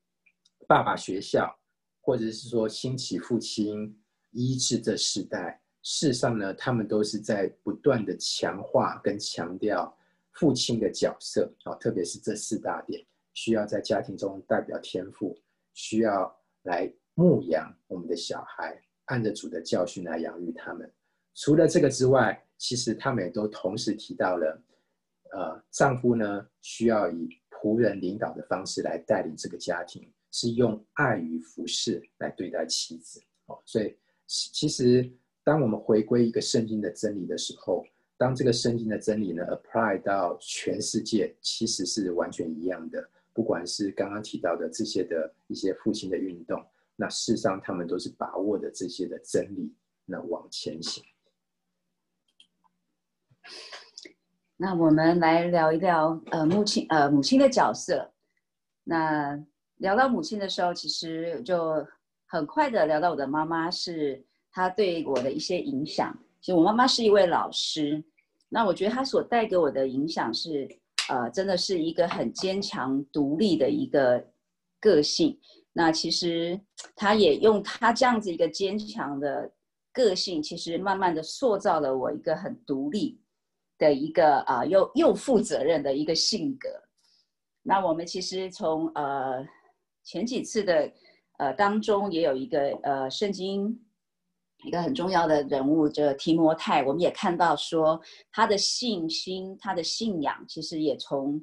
爸爸学校，或者是说兴起父亲医治这世代， 事实上呢，他们都是在不断的强化跟强调父亲的角色，特别是这4大点，需要在家庭中代表天赋，需要来牧养我们的小孩，按着主的教训来养育他们。除了这个之外，其实他们也都同时提到了，丈夫呢需要以仆人领导的方式来带领这个家庭，是用爱与服侍来对待妻子。所以其实当我们回归一个圣经的真理的时候，当这个圣经的真理呢 apply 到全世界，其实是完全一样的。不管是刚刚提到的这些的一些父亲的运动，那事实上他们都是把握的这些的真理，那往前行。 那我们来聊一聊母亲的角色。那聊到母亲的时候，其实就很快的聊到我的妈妈，是她对我的一些影响。其实我妈妈是一位老师，那我觉得她所带给我的影响是真的是一个很坚强独立的一个个性。那其实她也用她这样子一个坚强的个性，其实慢慢的塑造了我一个很独立的一个又负责任的一个性格。那我们其实从前几次的当中也有一个圣经一个很重要的人物，这提摩太，我们也看到说他的信心、他的信仰，其实也从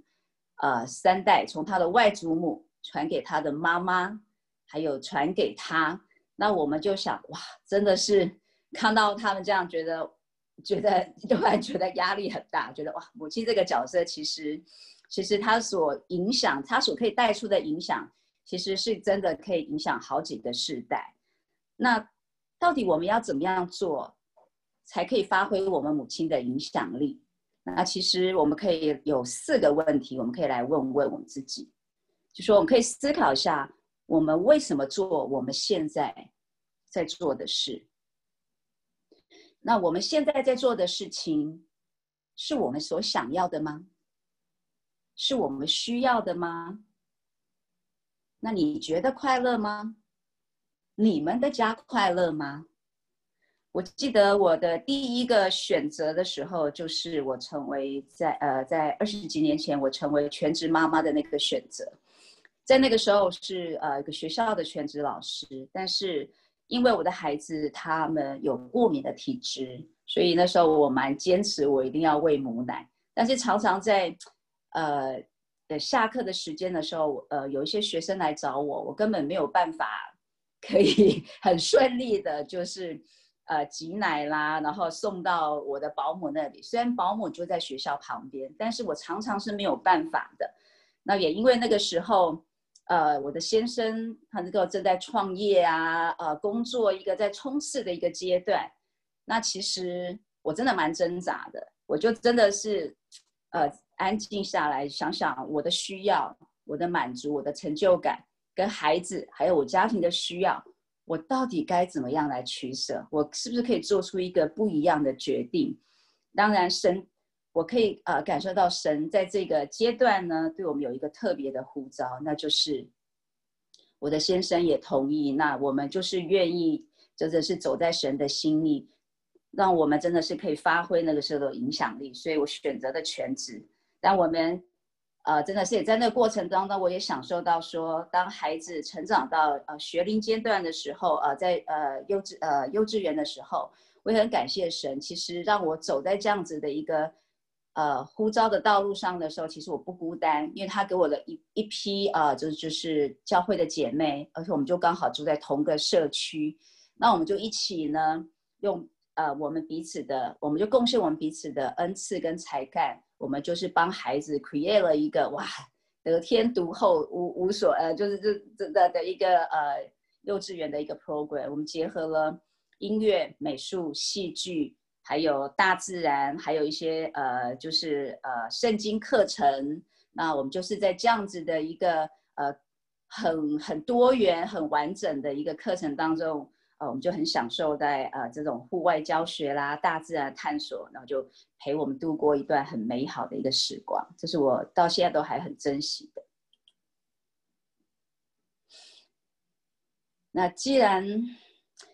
3代，从他的外祖母传给他的妈妈，还有传给他。那我们就想，哇，真的是看到他们这样，突然觉得压力很大，觉得哇，母亲这个角色其实他所影响，他所可以带出的影响，其实是真的可以影响好几个世代。那到底我们要怎么样做，才可以发挥我们母亲的影响力？那其实我们可以有4个问题，我们可以来问问我们自己，就说我们可以思考一下，我们为什么做我们现在在做的事？那我们现在在做的事情，是我们所想要的吗？是我们需要的吗？那你觉得快乐吗？你们的家快乐吗？我记得我的第一个选择的时候，就是我成为在20几年前，我成为全职妈妈的那个选择。在那个时候是一个学校的全职老师，但是因为我的孩子他们有过敏的体质，所以那时候我蛮坚持，我一定要喂母奶。但是常常在下课的时间的时候，有一些学生来找我，我根本没有办法可以很顺利的，就是挤奶啦，然后送到我的保姆那里。虽然保姆就在学校旁边，但是我常常是没有办法的。那也因为那个时候，我的先生他那个正在创业啊，工作一个在冲刺的一个阶段。那其实我真的蛮挣扎的，我就真的是安静下来想想我的需要、我的满足、我的成就感，跟孩子还有我家庭的需要，我到底该怎么样来取舍？我是不是可以做出一个不一样的决定？当然我可以感受到神在这个阶段呢，对我们有一个特别的呼召，那就是我的先生也同意，那我们就是愿意，真的是走在神的心意，让我们真的是可以发挥那个时候的影响力，所以我选择了全职。但我们真的是也在那个过程当中，我也享受到说，当孩子成长到学龄阶段的时候，在幼稚园的时候，我也很感谢神，其实让我走在这样子的一个呼召的道路上的时候，其实我不孤单，因为他给我了一批就是教会的姐妹，而且我们就刚好住在同个社区，那我们就一起呢用我们就贡献我们彼此的恩赐跟才干，我们就是帮孩子 create 了一个哇得天独厚无所就是的一个幼稚园的一个 program， 我们结合了音乐、美术、戏剧，还有大自然，还有一些就是圣经课程。那我们就是在这样子的一个很多元、很完整的一个课程当中。我们就很享受在这种户外教学啦、大自然探索，然后就陪我们度过一段很美好的一个时光，这是我到现在都还很珍惜的。那既然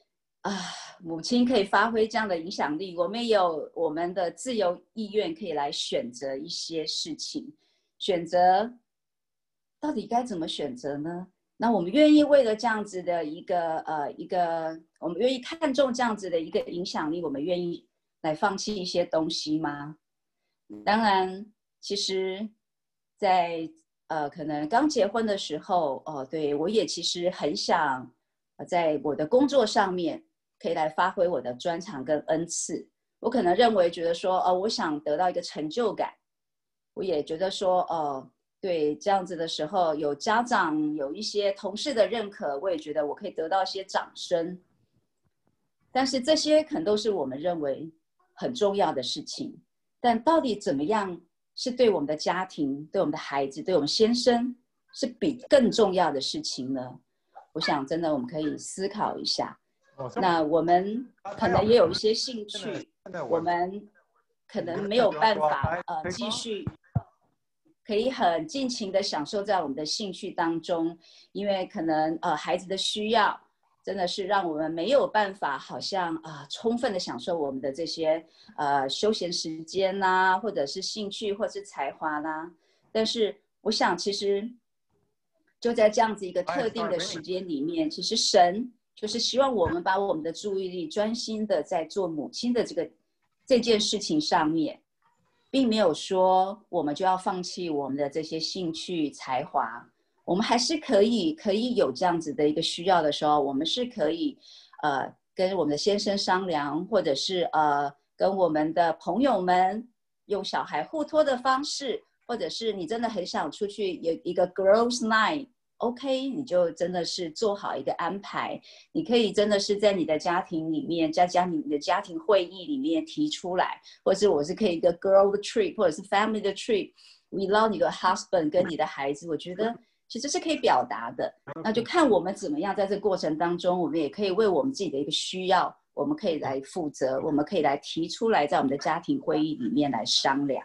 母亲可以发挥这样的影响力，我们也有我们的自由意愿可以来选择一些事情，选择到底该怎么选择呢？那我们愿意为了这样子的一个我们愿意看重这样子的一个影响力，我们愿意来放弃一些东西吗？当然，其实在可能刚结婚的时候，对，我也其实很想在我的工作上面可以来发挥我的专长跟恩赐。我可能觉得说，我想得到一个成就感。我也觉得说，对，这样子的时候，有家长有一些同事的认可，我也觉得我可以得到一些掌声。但是这些可能都是我们认为很重要的事情，但到底怎么样是对我们的家庭、对我们的孩子、对我们先生是比更重要的事情呢？我想真的我们可以思考一下。那我们可能也有一些兴趣，我们可能没有办法继续可以很尽情的享受在我们的兴趣当中，因为可能孩子的需要真的是让我们没有办法好像充分的享受我们的这些休闲时间啦，或者是兴趣或是才华啦。但是我想其实就在这样子一个特定的时间里面，其实神就是希望我们把我们的注意力专心的在做母亲的这件事情上面，并没有说我们就要放弃我们的这些兴趣才华。我们还是可以有这样子的一个需要的时候，我们是可以跟我们的先生商量，或者是跟我们的朋友们用小孩互托的方式，或者是你真的很想出去有一个 girls night，OK， 你就真的是做好一个安排。你可以真的是在你的家庭里面，在你的家庭会议里面提出来，或者是我是可以一个 girl trip， 或者是 family 的 trip，without 你的 husband 跟你的孩子，我觉得其实是可以表达的。那就看我们怎么样在这个过程当中，我们也可以为我们自己的一个需要，我们可以来负责，我们可以来提出来，在我们的家庭会议里面来商量。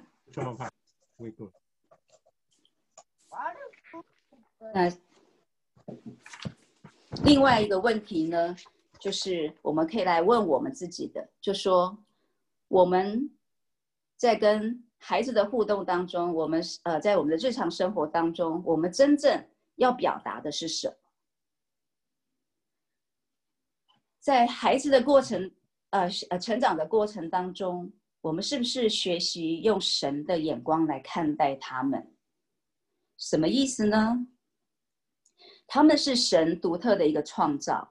那另外一个问题呢，就是我们可以来问我们自己的，就说我们在跟孩子的互动当中，我们在我们的日常生活当中，我们真正要表达的是什么？在孩子的过程成长的过程当中，我们是不是学习用神的眼光来看待他们？什么意思呢？他们是神独特的一个创造，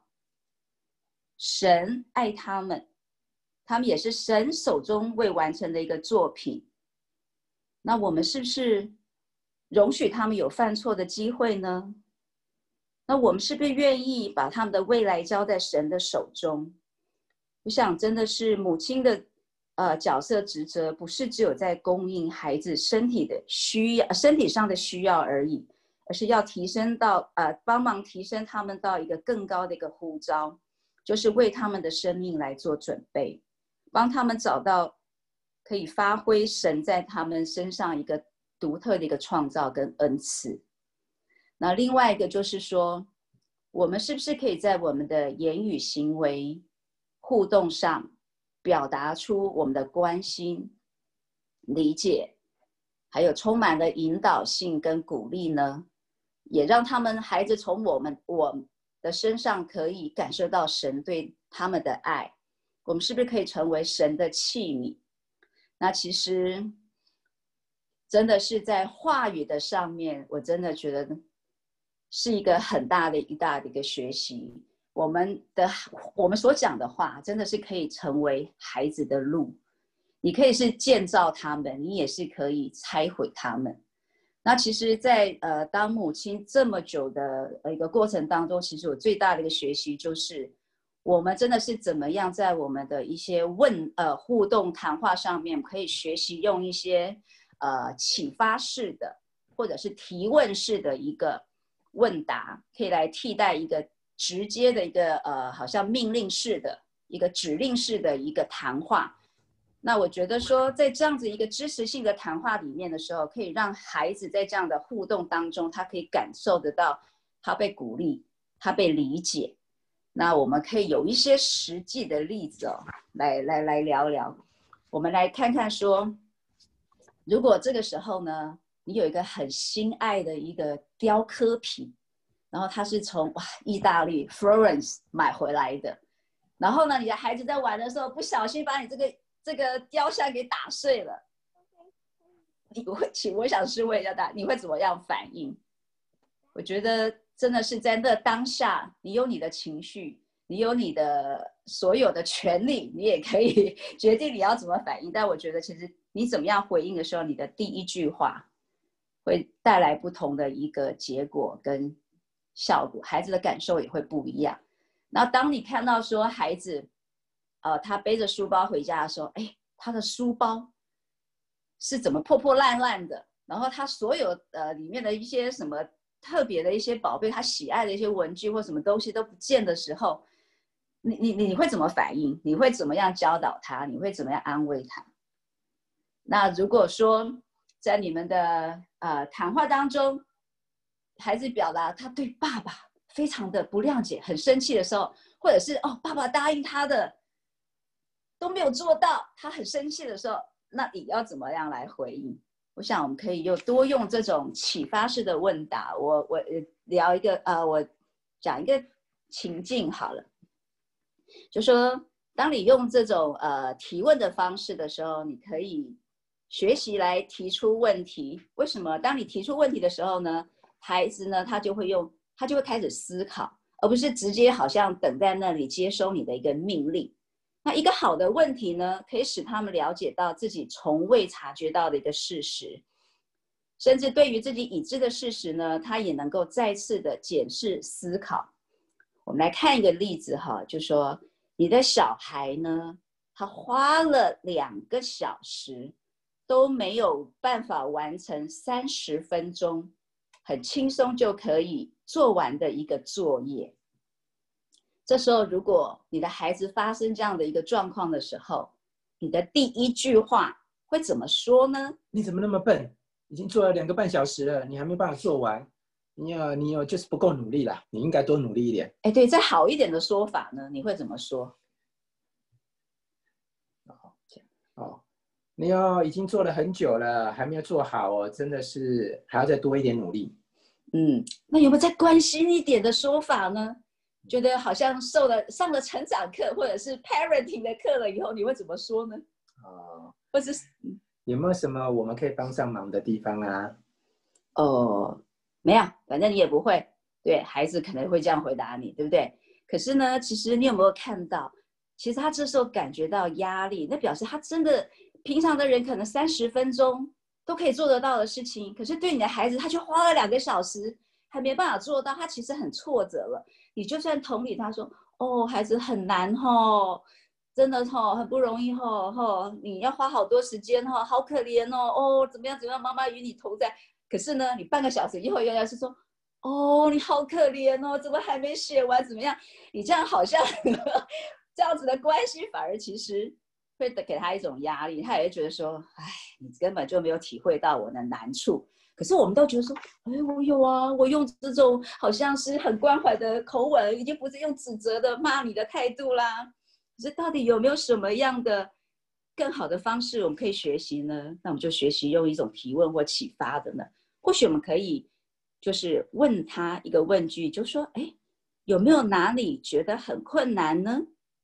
神爱他们，他们也是神手中未完成的一个作品。那我们是不是容许他们有犯错的机会呢？那我们是不是愿意把他们的未来交在神的手中？我想真的是母亲的角色职责，不是只有在供应孩子身体上的需要而已，而是要提升到帮忙提升他们到一个更高的一个呼召，就是为他们的生命来做准备，帮他们找到可以发挥神在他们身上一个独特的一个创造跟恩赐。那另外一个就是说，我们是不是可以在我们的言语行为互动上表达出我们的关心、理解，还有充满了引导性跟鼓励呢？也让孩子从我的身上可以感受到神对他们的爱。我们是不是可以成为神的器皿？那其实真的是在话语的上面，我真的觉得是一个很大的一个学习。我们所讲的话，真的是可以成为孩子的路。你可以是建造他们，你也是可以拆毁他们。那其实在当母亲这么久的一个过程当中，其实我最大的一个学习就是，我们真的是怎么样在我们的一些互动谈话上面，可以学习用一些启发式的或者是提问式的一个问答，可以来替代一个直接的一个好像命令式的一个指令式的一个谈话。那我觉得说，在这样子一个支持性的谈话里面的时候，可以让孩子在这样的互动当中，他可以感受得到他被鼓励，他被理解。 那我们可以有一些实际的例子哦，来聊聊。我们来看看说，如果这个时候呢，你有一个很心爱的一个雕刻品，然后它是从意大利 Florence 买回来的，然后呢，你的孩子在玩的时候不小心把你这个雕像给打碎了，我想试问一下大家，你会怎么样反应？我觉得真的是在那当下，你有你的情绪，你有你的所有的权利，你也可以决定你要怎么反应。但我觉得其实你怎么样回应的时候，你的第一句话会带来不同的一个结果跟效果，孩子的感受也会不一样。然后当你看到说孩子他背着书包回家的时候，他的书包是怎么破破烂烂的，然后他所有里面的一些什么特别的一些宝贝，他喜爱的一些文具或什么东西都不见的时候，你会怎么反应？你会怎么样教导他？你会怎么样安慰他？那如果说在你们的谈话当中，孩子表达他对爸爸非常的不谅解，很生气的时候，或者是爸爸答应他的都没有做到，他很生气的时候，那你要怎么样来回应？我想我们可以多用这种启发式的问答。我聊一个我讲一个情境好了，就说当你用这种提问的方式的时候，你可以学习来提出问题。为什么？当你提出问题的时候呢，孩子呢他就会开始思考，而不是直接好像等在那里接收你的一个命令。那一个好的问题呢，可以使他们了解到自己从未察觉到的一个事实，甚至对于自己已知的事实呢，他也能够再次的检视思考。我们来看一个例子哈，就说你的小孩呢，他花了2个小时都没有办法完成30分钟很轻松就可以做完的一个作业。这时候如果你的孩子发生这样的一个状况的时候，你的第一句话会怎么说呢？ 你怎么那么笨？已经做了2个半小时了，你还没办法做完，你有就是不够努力啦，你应该多努力一点。 对，再好一点的说法呢，你会怎么说？ 你已经做了很久了，还没有做好哦，真的是还要再多一点努力。 那有没有再关心一点的说法呢？觉得好像上了成长课或者是 parenting 的课了以后，你会怎么说呢？或是有没有什么我们可以帮上忙的地方啊？ 没有，反正你也不会。对，孩子可能会这样回答你，对不对？可是呢，其实你有没有看到，其实他这时候感觉到压力，那表示他真的平常的人可能30分钟都可以做得到的事情，可是对你的孩子，他却花了2个小时还没办法做到，他其实很挫折了。你就算同理他说，孩子很难真的很不容易你要花好多时间好可怜怎么样妈妈与你同在。可是呢，你半个小时以后又要是说，你好可怜怎么还没写完？怎么样？你这样好像这样子的关系，反而其实会给他一种压力，他也会觉得说，你根本就没有体会到我的难处。可是我们都觉得说，我有啊，我用这种好像是很关怀的口吻，已经不是用指责的骂你的态度啦。可是到底有没有什么样的更好的方式我们可以学习呢？那我们就学习用一种提问或启发的呢。或许我们可以就是问他一个问句，就说，有没有哪里觉得很困难呢？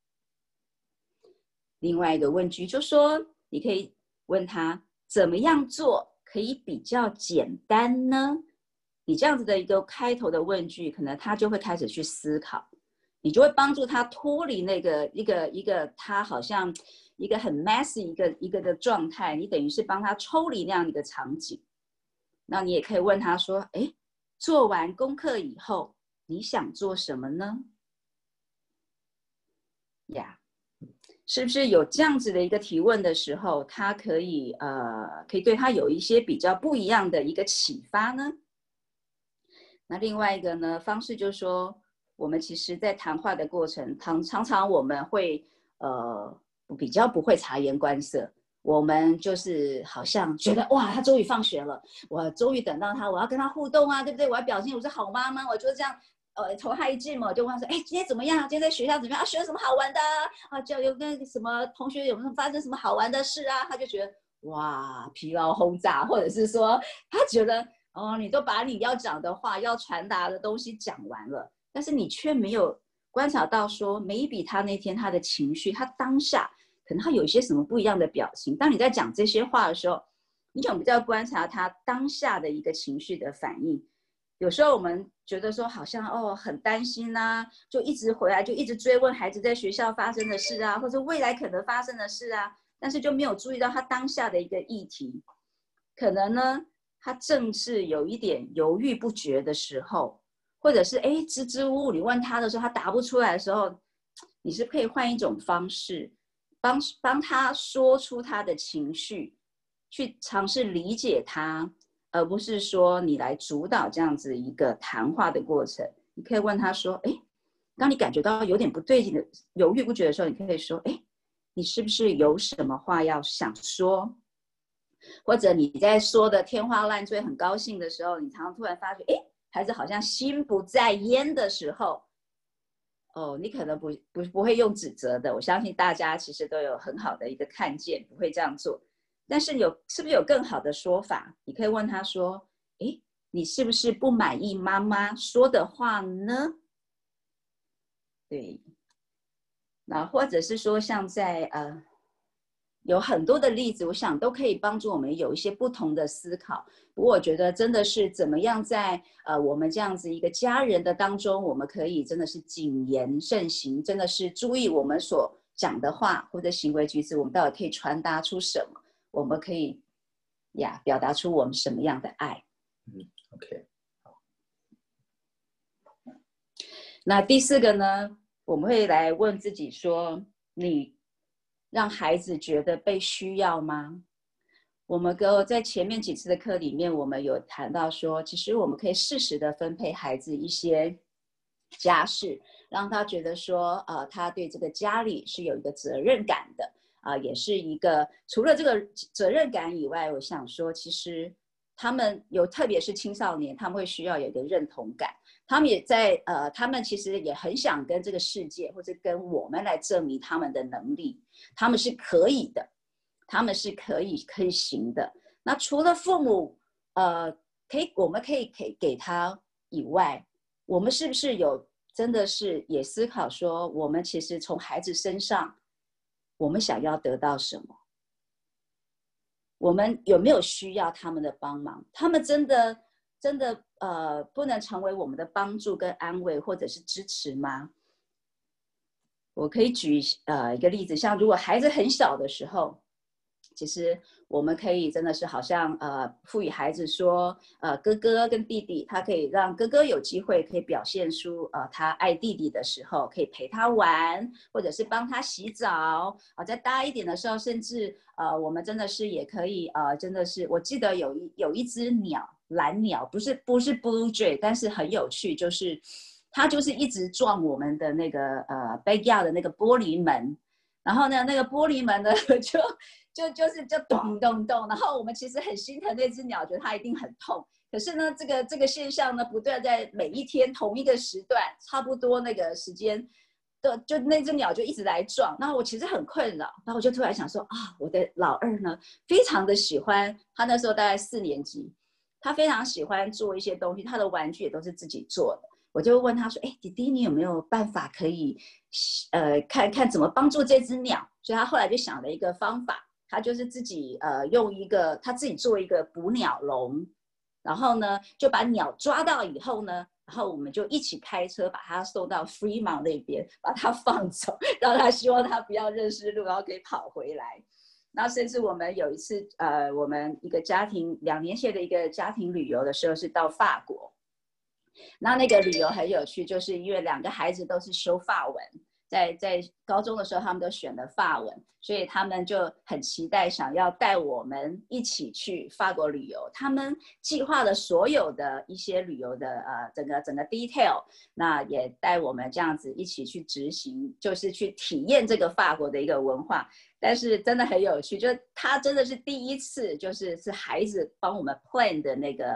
另外一个问句就说，你可以问他怎么样做可以比较简单呢？你这样子的一个开头的问句，可能他就会开始去思考，你就会帮助他脱离那个一个他好像一个很 messy 一个的状态，你等于是帮他抽离那样一个场景。那你也可以问他说，做完功课以后你想做什么呢？是不是有这样子的一个提问的时候，他可以对他有一些比较不一样的一个启发呢？那另外一个呢方式就是说，我们其实在谈话的过程常常我们会比较不会察言观色，我们就是好像觉得哇，他终于放学了，我终于等到他，我要跟他互动啊，对不对？我要表现我是好妈妈，我就这样从他一进门我就问他说，哎，今天怎么样？今天在学校怎么样？啊，学了什么好玩的啊？就有跟什么同学有没有发生什么好玩的事啊？他就觉得哇，疲劳轰炸，或者是说他觉得你都把你要讲的话、要传达的东西讲完了，但是你却没有观察到说，maybe他那天他的情绪，他当下可能他有一些什么不一样的表情。当你在讲这些话的时候，你就比较观察他当下的一个情绪的反应。有时候我们觉得说好像很担心啊，就一直回来就一直追问孩子在学校发生的事啊，或者未来可能发生的事啊，但是就没有注意到他当下的一个议题。可能呢，他正是有一点犹豫不决的时候，或者是支支吾吾，你问他的时候他答不出来的时候，你是可以换一种方式帮他说出他的情绪，去尝试理解他，而不是说你来主导这样子一个谈话的过程。你可以问他说，当你感觉到有点不对劲的犹豫不决的时候，你可以说，你是不是有什么话要想说？或者你在说的天花乱坠很高兴的时候，你常常突然发觉孩子好像心不在焉的时候，你可能不会用指责的，我相信大家其实都有很好的一个看见，不会这样做。但是是不是有更好的说法？你可以问他说，你是不是不满意妈妈说的话呢？对，那或者是说像在有很多的例子，我想都可以帮助我们有一些不同的思考。不过我觉得真的是怎么样在我们这样子一个家人的当中，我们可以真的是谨言慎行，真的是注意我们所讲的话或者行为举止，我们到底可以传达出什么，我们可以表达出我们什么样的爱。 OK。 那第四个呢，我们会来问自己说，你让孩子觉得被需要吗？我们在前面几次的课里面，我们有谈到说，其实我们可以适时的分配孩子一些家事，让他觉得说他对这个家里是有一个责任感的也是一个除了这个责任感以外，我想说其实他们特别是青少年，他们会需要有一个认同感。他们也在他们其实也很想跟这个世界或者跟我们来证明他们的能力，他们是可以的，他们是可以行的。那除了父母我们可以给他以外，我们是不是有真的是也思考说，我们其实从孩子身上我们想要得到什么？我们有没有需要他们的帮忙？他们真的不能成为我们的帮助跟安慰或者是支持吗？我可以举一个例子，像如果孩子很小的时候，其实我们可以真的是好像赋予孩子说哥哥跟弟弟，他可以让哥哥有机会可以表现出他爱弟弟的时候，可以陪他玩，或者是帮他洗澡再大一点的时候，甚至我们真的是也可以真的是我记得有一只鸟，蓝鸟，不是 blue jay， 但是很有趣，就是它就是一直撞我们的那个backyard 的那个玻璃门，然后呢那个玻璃门呢就咚咚咚，然后我们其实很心疼那只鸟，觉得它一定很痛。可是呢，这个现象呢，不断在每一天同一个时段，差不多那个时间，就那只鸟就一直来撞。然后我其实很困扰，然后我就突然想说我的老二呢，非常的喜欢，他那时候大概4年级，他非常喜欢做一些东西，他的玩具也都是自己做的。我就问他说：“弟弟，你有没有办法可以看看怎么帮助这只鸟？”所以他后来就想了一个方法。他就是自己用他自己做一个捕鸟笼，然后呢就把鸟抓到以后呢，然后我们就一起开车把它送到 Fremont 那边，把它放走，让他希望他不要认识路，然后可以跑回来。然后甚至我们有一次我们一个家庭2年前的一个家庭旅游的时候是到法国，那个旅游很有趣，就是因为2个孩子都是修法文。在高中的时候他们都选了法文，所以他们就很期待想要带我们一起去法国旅游。他们计划了所有的一些旅游的整个 detail， 那也带我们这样子一起去执行，就是去体验这个法国的一个文化。但是真的很有趣，就是他真的是第一次，就是孩子帮我们 plan 的那个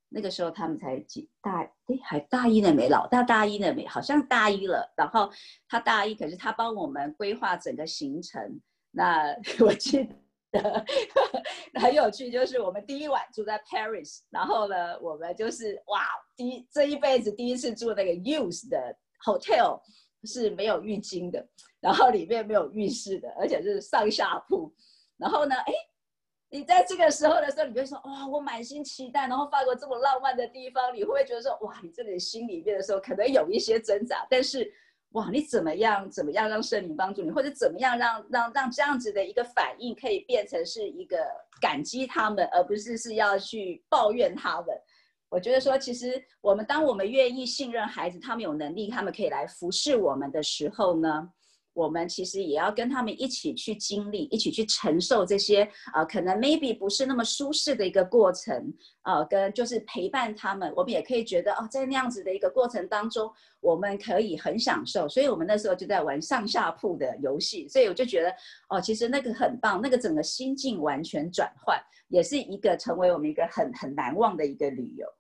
那个时候他们才还大一了没？老大大一了没？好像大一了。然后他大一，可是他帮我们规划整个行程。那我记得很有趣，就是我们第一晚住在 Paris， 然后呢，我们就是哇，这一辈子第一次住那个 Youth 的 hotel， 是没有浴巾的，然后里面没有浴室的，而且是上下铺。然后呢，你在这个时候的时候，你就会说哇，我满心期待，然后法国这么浪漫的地方，你会不会觉得说哇，你这里心里面的时候可能有一些挣扎，但是哇，你怎么样让圣灵帮助你，或者怎么样让这样子的一个反应可以变成是一个感激他们，而不是要去抱怨他们。我觉得说，其实当我们愿意信任孩子，他们有能力，他们可以来服侍我们的时候呢，我们其实也要跟他们一起去经历，一起去承受这些可能 maybe 不是那么舒适的一个过程，跟就是陪伴他们，我们也可以觉得在那样子的一个过程当中，我们可以很享受。所以我们那时候就在玩上下铺的游戏，所以我就觉得其实那个很棒，那个整个心境完全转换，也是一个成为我们一个很难忘的一个旅游。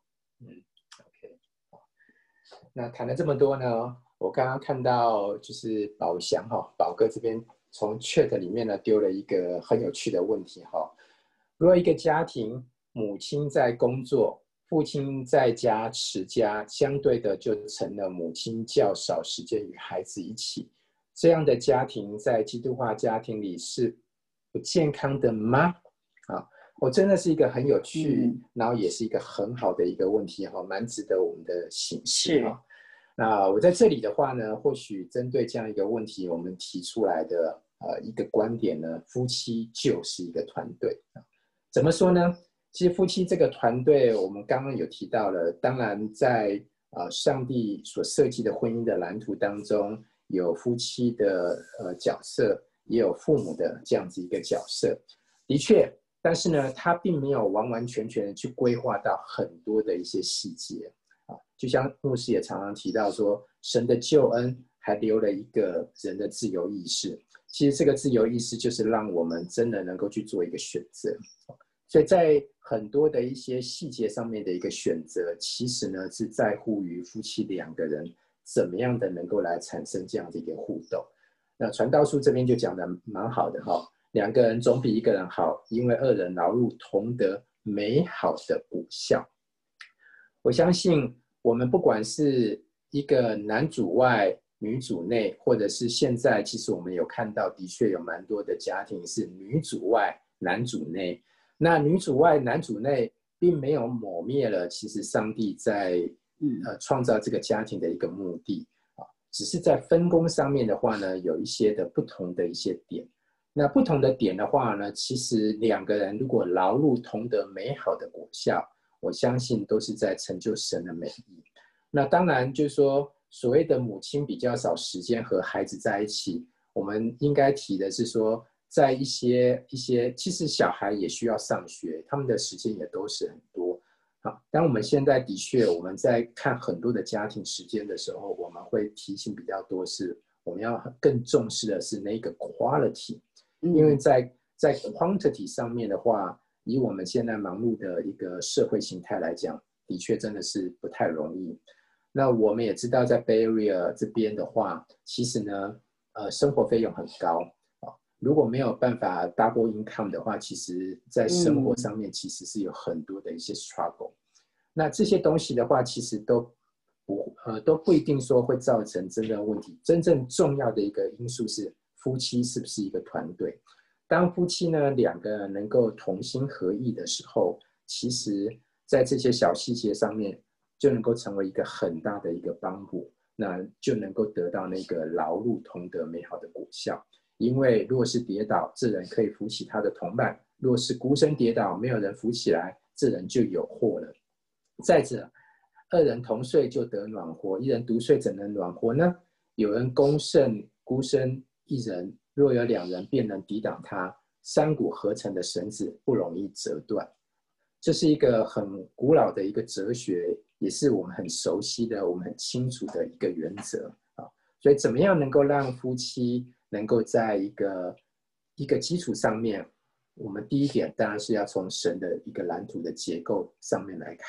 OK， 那谈了这么多呢，我刚刚看到就是宝祥宝哥这边从 chat 里面呢丢了一个很有趣的问题如果一个家庭母亲在工作，父亲在家持家，相对的就成了母亲较少时间与孩子一起，这样的家庭在基督化家庭里是不健康的吗？真的是一个很有趣，然后也是一个很好的一个问题蛮值得我们的省思那我在这里的话呢，或许针对这样一个问题，我们提出来的一个观点呢，夫妻就是一个团队怎么说呢？其实夫妻这个团队，我们刚刚有提到了，当然在上帝所设计的婚姻的蓝图当中，有夫妻的角色，也有父母的这样子一个角色，的确。但是呢，他并没有完完全全的去规划到很多的一些细节就像牧师也常常提到说，神的救恩还留了一个人的自由意识。其实这个自由意识就是让我们真的能够去做一个选择。所以在很多的一些细节上面的一个选择，其实呢是在乎于夫妻两个人怎么样的能够来产生这样的一个互动。那传道书这边就讲的蛮好的两个人总比一个人好，因为二人劳碌同得美好的果效。我相信我们不管是一个男主外女主内，或者是现在其实我们有看到的确有蛮多的家庭是女主外男主内，那女主外男主内并没有抹灭了其实上帝在创造这个家庭的一个目的只是在分工上面的话呢，有一些的不同的一些点。那不同的点的话呢，其实两个人如果劳碌同得美好的果效，我相信都是在成就神的美意。那当然就是说，所谓的母亲比较少时间和孩子在一起，我们应该提的是说，在一些其实小孩也需要上学，他们的时间也都是很多但我们现在的确我们在看很多的家庭时间的时候，我们会提醒比较多是我们要更重视的是那个 quality。因为在 quantity 上面的话，以我们现在忙碌的一个社会形态来讲，的确真的是不太容易。那我们也知道，在 Bay Area 这边的话，其实呢，生活费用很高如果没有办法 double income 的话，其实在生活上面其实是有很多的一些 struggle。那这些东西的话，其实都不一定说会造成真正问题。真正重要的一个因素是夫妻是不是一个团队。当夫妻呢两个人能够同心合意的时候，其实在这些小细节上面就能够成为一个很大的一个帮助，那就能够得到那个劳碌同得美好的果效。因为若是跌倒，这人可以扶起他的同伴；若是孤身跌倒，没有人扶起来，这人就有祸了。再者，二人同睡就得暖和，一人独睡怎能暖和呢？有人攻胜孤身一人，若有两人便能抵挡他。三股合成的绳子不容易折断。这是一个很古老的一个哲学，也是我们很熟悉的、我们很清楚的一个原则所以怎么样能够让夫妻能够在一个基础上面，我们第一点当然是要从神的一个蓝图的结构上面来看。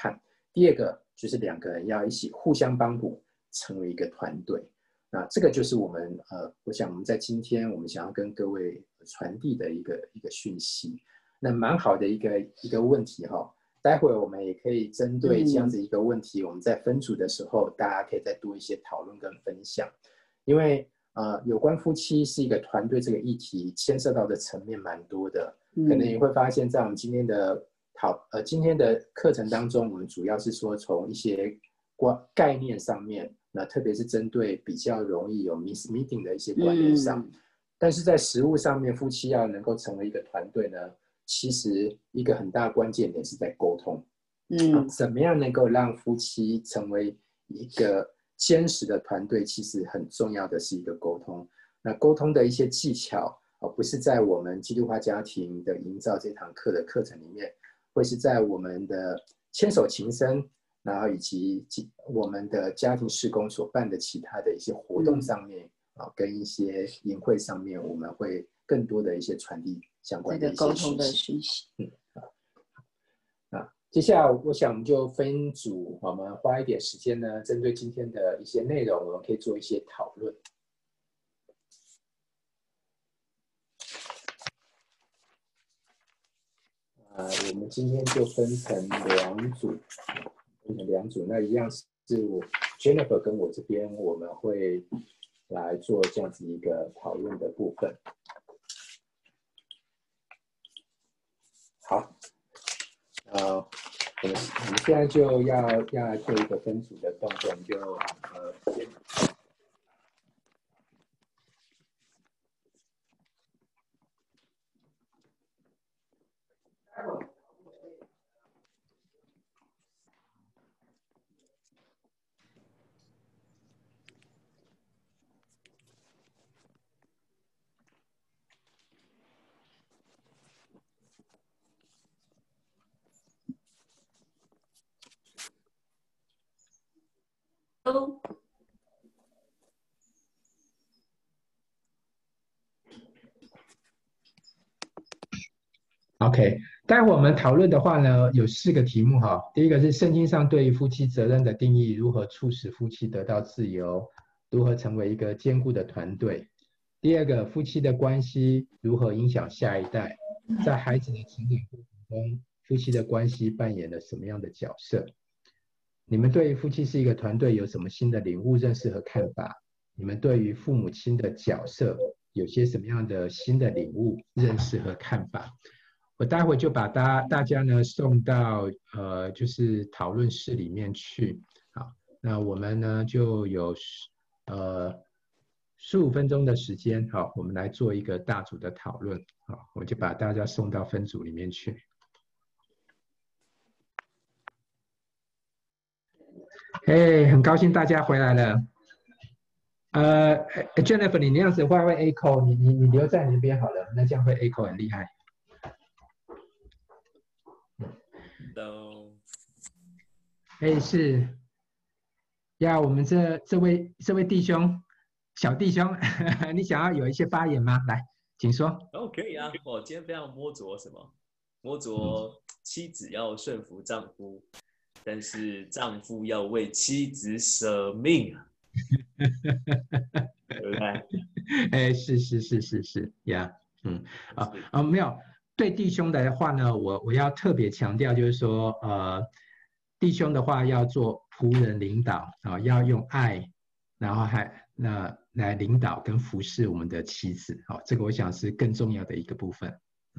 第二个就是两个人要一起互相帮补，成为一个团队。那这个就是我们我想我们在今天我们想要跟各位传递的一个讯息。那蛮好的一个问题哈，待会我们也可以针对这样子一个问题，我们在分组的时候，大家可以再多一些讨论跟分享。因为有关夫妻是一个团队这个议题，牵涉到的层面蛮多的。可能你会发现，在我们今天的今天的课程当中，我们主要是说从一些概念上面，那特别是针对比较容易有 misleading 的一些观念上。但是在实务上面，夫妻要能够成为一个团队呢，其实一个很大的关键点是在沟通。怎么样能够让夫妻成为一个坚实的团队，其实很重要的是一个沟通。那沟通的一些技巧，不是在我们基督化家庭的营造这堂课的课程里面，会是在我们的牵手情深，然后以及我们的家庭事工所办的其他的一些活动上面，跟一些营会上面，我们会更多的一些传递相关的一些沟通的讯息。 接下来我想我们就分组，我们花一点时间呢，针对今天的一些内容，我们可以做一些讨论。我们今天就分成两组，那一样是我 Jennifer 跟我这边，我们会来做这样子一个讨论的部分。好，我们现在就要做一个分组的动作，我们就OK， 待会我们讨论的话呢，有4个题目哈。第一个是圣经上对于夫妻责任的定义，如何促使夫妻得到自由，如何成为一个坚固的团队。第二个，夫妻的关系如何影响下一代，在孩子的成长过程中，夫妻的关系扮演了什么样的角色？你们对于夫妻是一个团队有什么新的领悟、认识和看法？你们对于父母亲的角色有些什么样的新的领悟、认识和看法？我待会就把大家呢送到就是讨论室里面去。好，那我们呢就有15分钟的时间，好，我们来做一个大组的讨论。好，我就把大家送到分组里面去。很高兴大家回来了。Jennifer， 你那样子会 echo， 你留在那边好了，那这样会 echo 很厉害。是呀，我们这位弟兄，小弟兄，你想要有一些发言吗？来，请说。 可以啊，我今天非常摸着什么？摸着妻子要顺服丈夫，但是丈夫要为妻子舍命啊，对不对？ 是呀，没有。对弟兄的话呢，我要特别强调，就是说，弟兄的话要做仆人领导啊，要用爱，然后来领导跟服侍我们的妻子，这个我想是更重要的一个部分。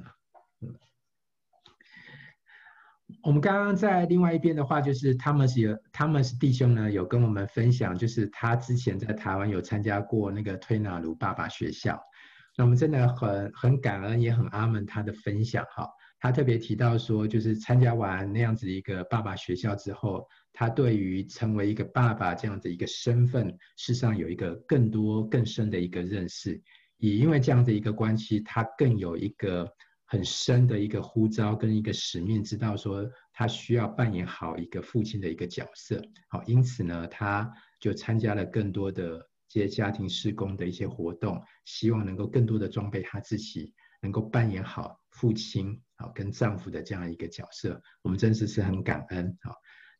我们刚刚在另外一边的话，就是他们弟兄呢有跟我们分享，就是他之前在台湾有参加过那个推拿卢爸爸学校。那我们真的很感恩，也很阿们他的分享哈。他特别提到说，就是参加完那样子一个爸爸学校之后，他对于成为一个爸爸这样子一个身份，事实上有一个更多更深的一个认识。也因为这样的一个关系，他更有一个很深的一个呼召跟一个使命，知道说他需要扮演好一个父亲的一个角色。好，因此呢，他就参加了更多的这些家庭事工的一些活动，希望能够更多的装备他自己，能够扮演好父亲跟丈夫的这样一个角色。我们真是很感恩。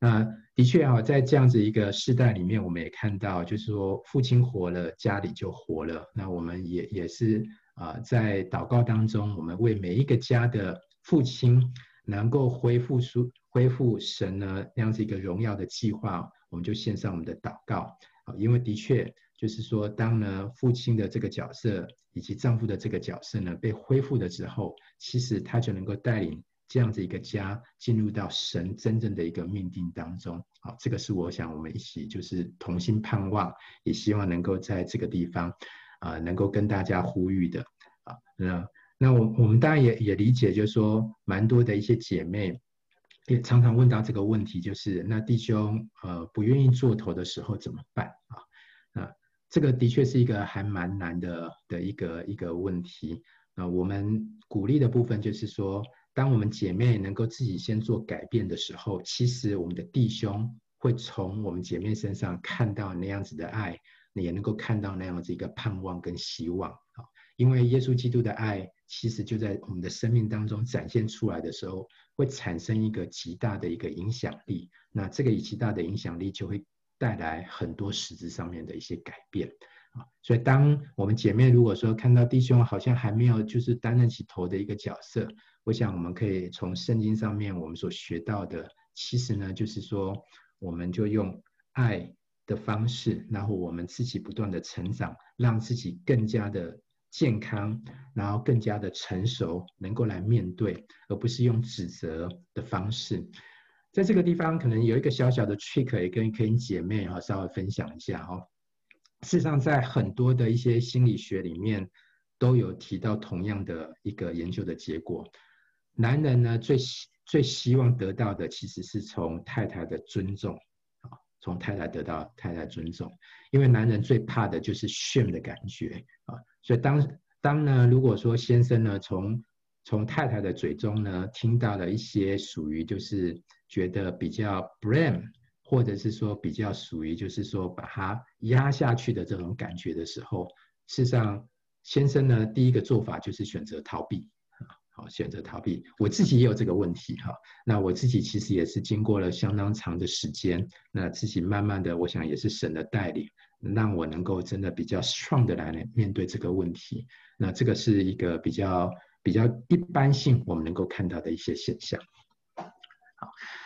那的确在这样子一个世代里面，我们也看到，就是说父亲活了，家里就活了。那我们也是在祷告当中，我们为每一个家的父亲能够恢复神呢那样子一个荣耀的计划，我们就献上我们的祷告。因为的确就是说，当呢父亲的这个角色以及丈夫的这个角色呢被恢复了之后，其实他就能够带领这样子一个家进入到神真正的一个命定当中。好，这个是我想我们一起就是同心盼望，也希望能够在这个地方能够跟大家呼吁的。那我们当然也理解，就是说蛮多的一些姐妹也常常问到这个问题，就是那弟兄不愿意做头的时候怎么办啊？这个的确是一个还蛮难的一个问题。我们鼓励的部分就是说，当我们姐妹能够自己先做改变的时候，其实我们的弟兄会从我们姐妹身上看到那样子的爱，也能够看到那样子一个盼望跟希望。因为耶稣基督的爱其实就在我们的生命当中展现出来的时候，会产生一个极大的一个影响力。那这个极大的影响力就会带来很多实质上面的一些改变。所以当我们姐妹如果说看到弟兄好像还没有就是担任起头的一个角色，我想我们可以从圣经上面我们所学到的，其实呢就是说，我们就用爱的方式，然后我们自己不断的成长，让自己更加的健康，然后更加的成熟，能够来面对，而不是用指责的方式。在这个地方可能有一个小小的 trick 也跟姐妹稍微分享一下。事实上在很多的一些心理学里面都有提到同样的一个研究的结果，男人呢最希望得到的其实是从太太的尊重，从太太得到太太尊重，因为男人最怕的就是 shame 的感觉。所以当呢如果说先生呢从太太的嘴中呢听到了一些属于就是觉得比较 blame，或者是说比较属于就是说把它压下去的这种感觉的时候，事实上先生呢第一个做法就是选择逃避。选择逃避，我自己也有这个问题。那我自己其实也是经过了相当长的时间，那自己慢慢的我想也是神的带领，让我能够真的比较 strong 的来面对这个问题。那这个是一个比较一般性我们能够看到的一些现象。好，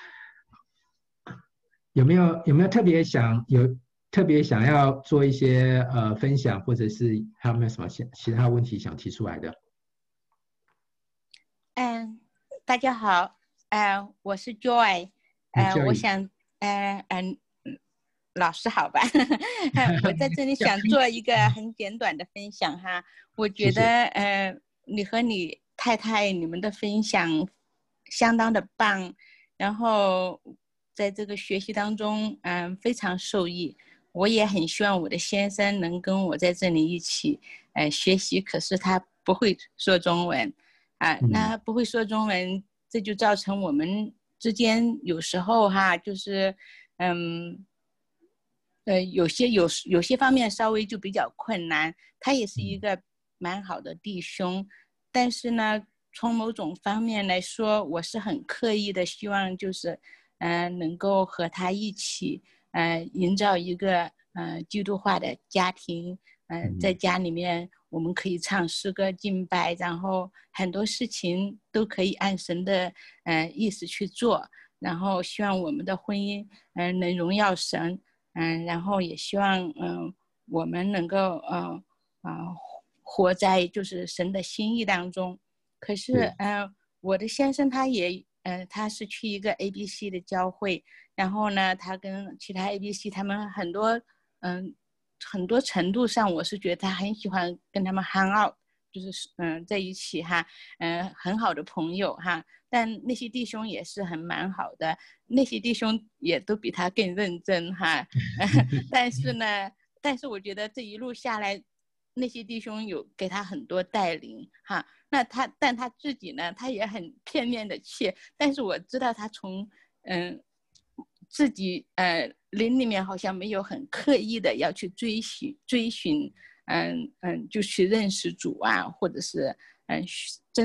有没有特别想要做一些分享，或者是还有没有什么其他问题想提出来的？ 大家好，我是 Joy，我想，老师好吧？我在这里想做一个很简短的分享哈。我觉得你和你太太你们的分享相当的棒，然后在这个学习当中，非常受益。我也很希望我的先生能跟我在这里一起学习，可是他不会说中文。那不会说中文，这就造成我们之间有时候就是有些方面稍微就比较困难。他也是一个蛮好的弟兄，但是呢从某种方面来说，我是很刻意的希望就是能够和他一起营造一个基督化的家庭。在家里面我们可以唱诗歌敬拜，然后很多事情都可以按神的意思去做，然后希望我们的婚姻能荣耀神，然后也希望我们能够活在就是神的心意当中。可是我的先生他是去一个 ABC 的教会，然后呢他跟其他 ABC 他们很多程度上我是觉得他很喜欢跟他们 hang out， 就是在一起很好的朋友但那些弟兄也是蛮好的，那些弟兄也都比他更认真但是我觉得这一路下来，那些弟兄有给他很多带领但他自己呢，他也很片面的去，但是我知道他从自己灵里面好像没有很刻意的要去追寻就去认识主或者是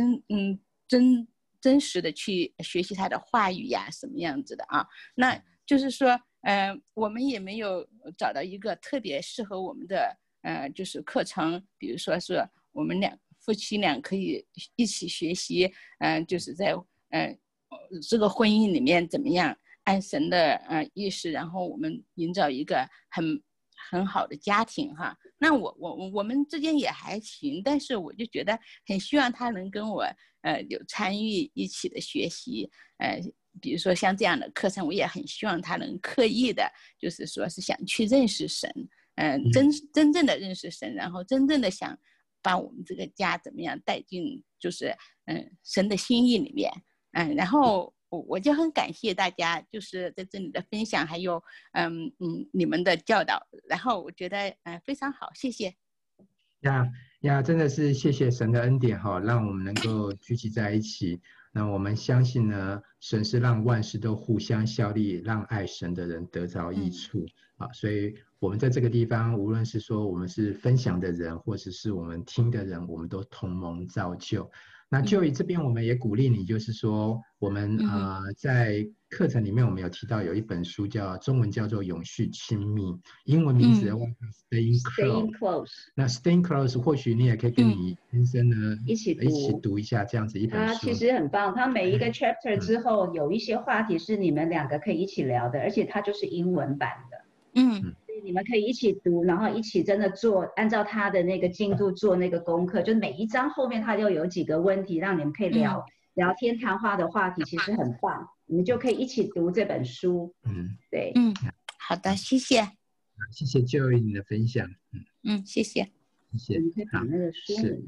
真实的去学习他的话语什么样子的那就是说，我们也没有找到一个特别适合我们的，就是课程，比如说是我们夫妻俩可以一起学习，就是在这个婚姻里面怎么样按神的意识，然后我们营造一个很好的家庭哈。那我们之间也还行，但是我就觉得很希望他能跟我有参与一起的学习，比如说像这样的课程，我也很希望他能刻意的，就是说是想去认识神，真正的认识神，然后真正的想把我们这个家怎么样带进就是神的心意里面，然后我就很感谢大家就是在这里的分享，还有你们的教导，然后我觉得非常好，谢谢。 真的是谢谢神的恩典哈，让我们能够聚集在一起。那我们相信呢，神是让万事都互相效力，让爱神的人得着益处所以我们在这个地方，无论是说我们是分享的人，或者是我们听的人，我们都同盟造就。那就以这边我们也鼓励你，就是说我们在课程里面我们有提到有一本书中文叫做永续亲密，英文名字的话 Staying Close。那 Staying Close 或许你也可以跟你先生呢一起读一下这样子一本书。 它其实很棒，它每一个 chapter 之后有一些话题是你们两个可以一起聊的，而且它就是英文版的。所以你们可以一起读，然后一起真的做，按照他的那个进度做那个功课，就每一章后面他就有几个问题让你们可以聊天谈话的话题，其实很棒，你们就可以一起读这本书。对， 好的，谢谢， 谢谢 Joey 你的分享。 谢谢， 你可以把那个书是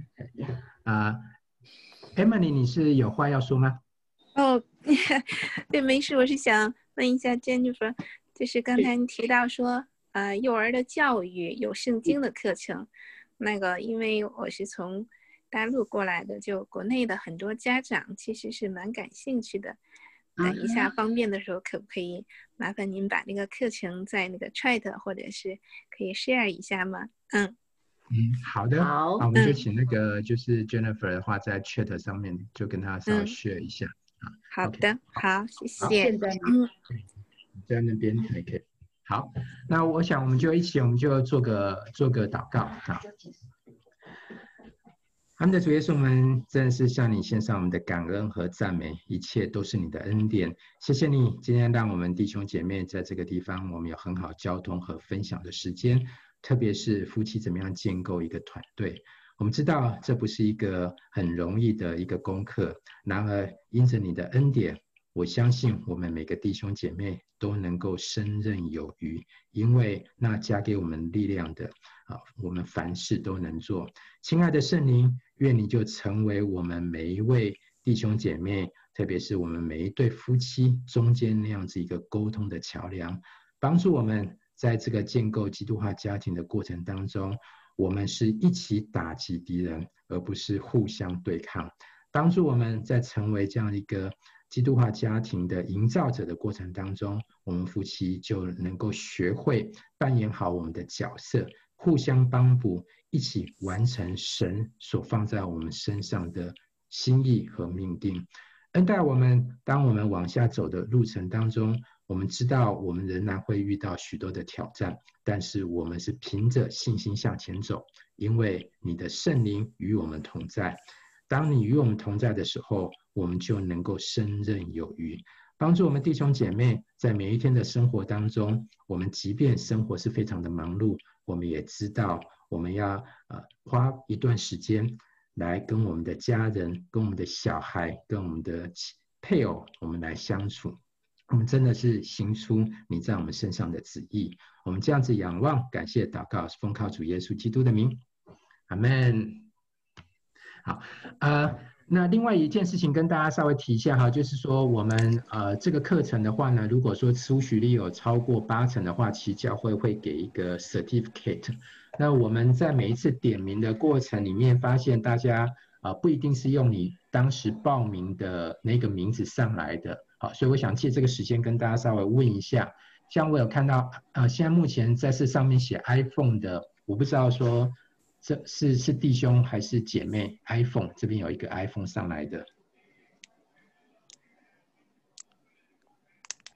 Emily 你是有话要说吗？ 对，没事，我是想问一下 Jennifer， 就是刚才你提到说幼儿的教育有圣经的课程，那个因为我是从大陆过来的，就国内的很多家长其实是蛮感兴趣的。等一下方便的时候，可不可以麻烦您把那个课程在那个 chat 或者是可以 share 一下吗？ 好的，好，我们就请那个就是 Jennifer 的话在 chat 上面就跟他稍微 share 一下。 好的，好，谢谢。 在那边可以。好，那我想我们就做个祷告啊。阿们的主耶稣，我们真的是向你献上我们的感恩和赞美，一切都是你的恩典。谢谢你今天让我们弟兄姐妹在这个地方，我们有很好交通和分享的时间，特别是夫妻怎么样建构一个团队。我们知道这不是一个很容易的一个功课，然而因着你的恩典，我相信我们每个弟兄姐妹都能够胜任有余，因为那加给我们力量的我们凡事都能做。亲爱的圣灵，愿你就成为我们每一位弟兄姐妹，特别是我们每一对夫妻中间那样子一个沟通的桥梁，帮助我们在这个建构基督化家庭的过程当中，我们是一起打击敌人，而不是互相对抗。帮助我们在成为这样一个基督化家庭的营造者的过程当中，我们夫妻就能够学会扮演好我们的角色，互相帮补，一起完成神所放在我们身上的心意和命定。恩待我们，当我们往下走的路程当中，我们知道我们仍然会遇到许多的挑战，但是我们是凭着信心向前走，因为你的圣灵与我们同在。当你与我们同在的时候，我们就能够胜任有余，帮助我们弟兄姐妹在每一天的生活当中，我们即便生活是非常的忙碌，我们也知道我们要花一段时间来跟我们的家人、跟我们的小孩、跟我们的配偶，我们来相处。我们真的是行出你在我们身上的旨意。我们这样子仰望、感谢、祷告，奉靠主耶稣基督的名，阿们。好，那另外一件事情跟大家稍微提一下哈，就是说我们这个课程的话呢，如果说出席率有超过80%的话，其实教会会给一个 certificate。那我们在每一次点名的过程里面，发现大家不一定是用你当时报名的那个名字上来的，好，所以我想借这个时间跟大家稍微问一下，像我有看到现在目前在这上面写 iPhone 的，我不知道说这是弟兄还是姐妹 ？iPhone 这边有一个 iPhone 上来的，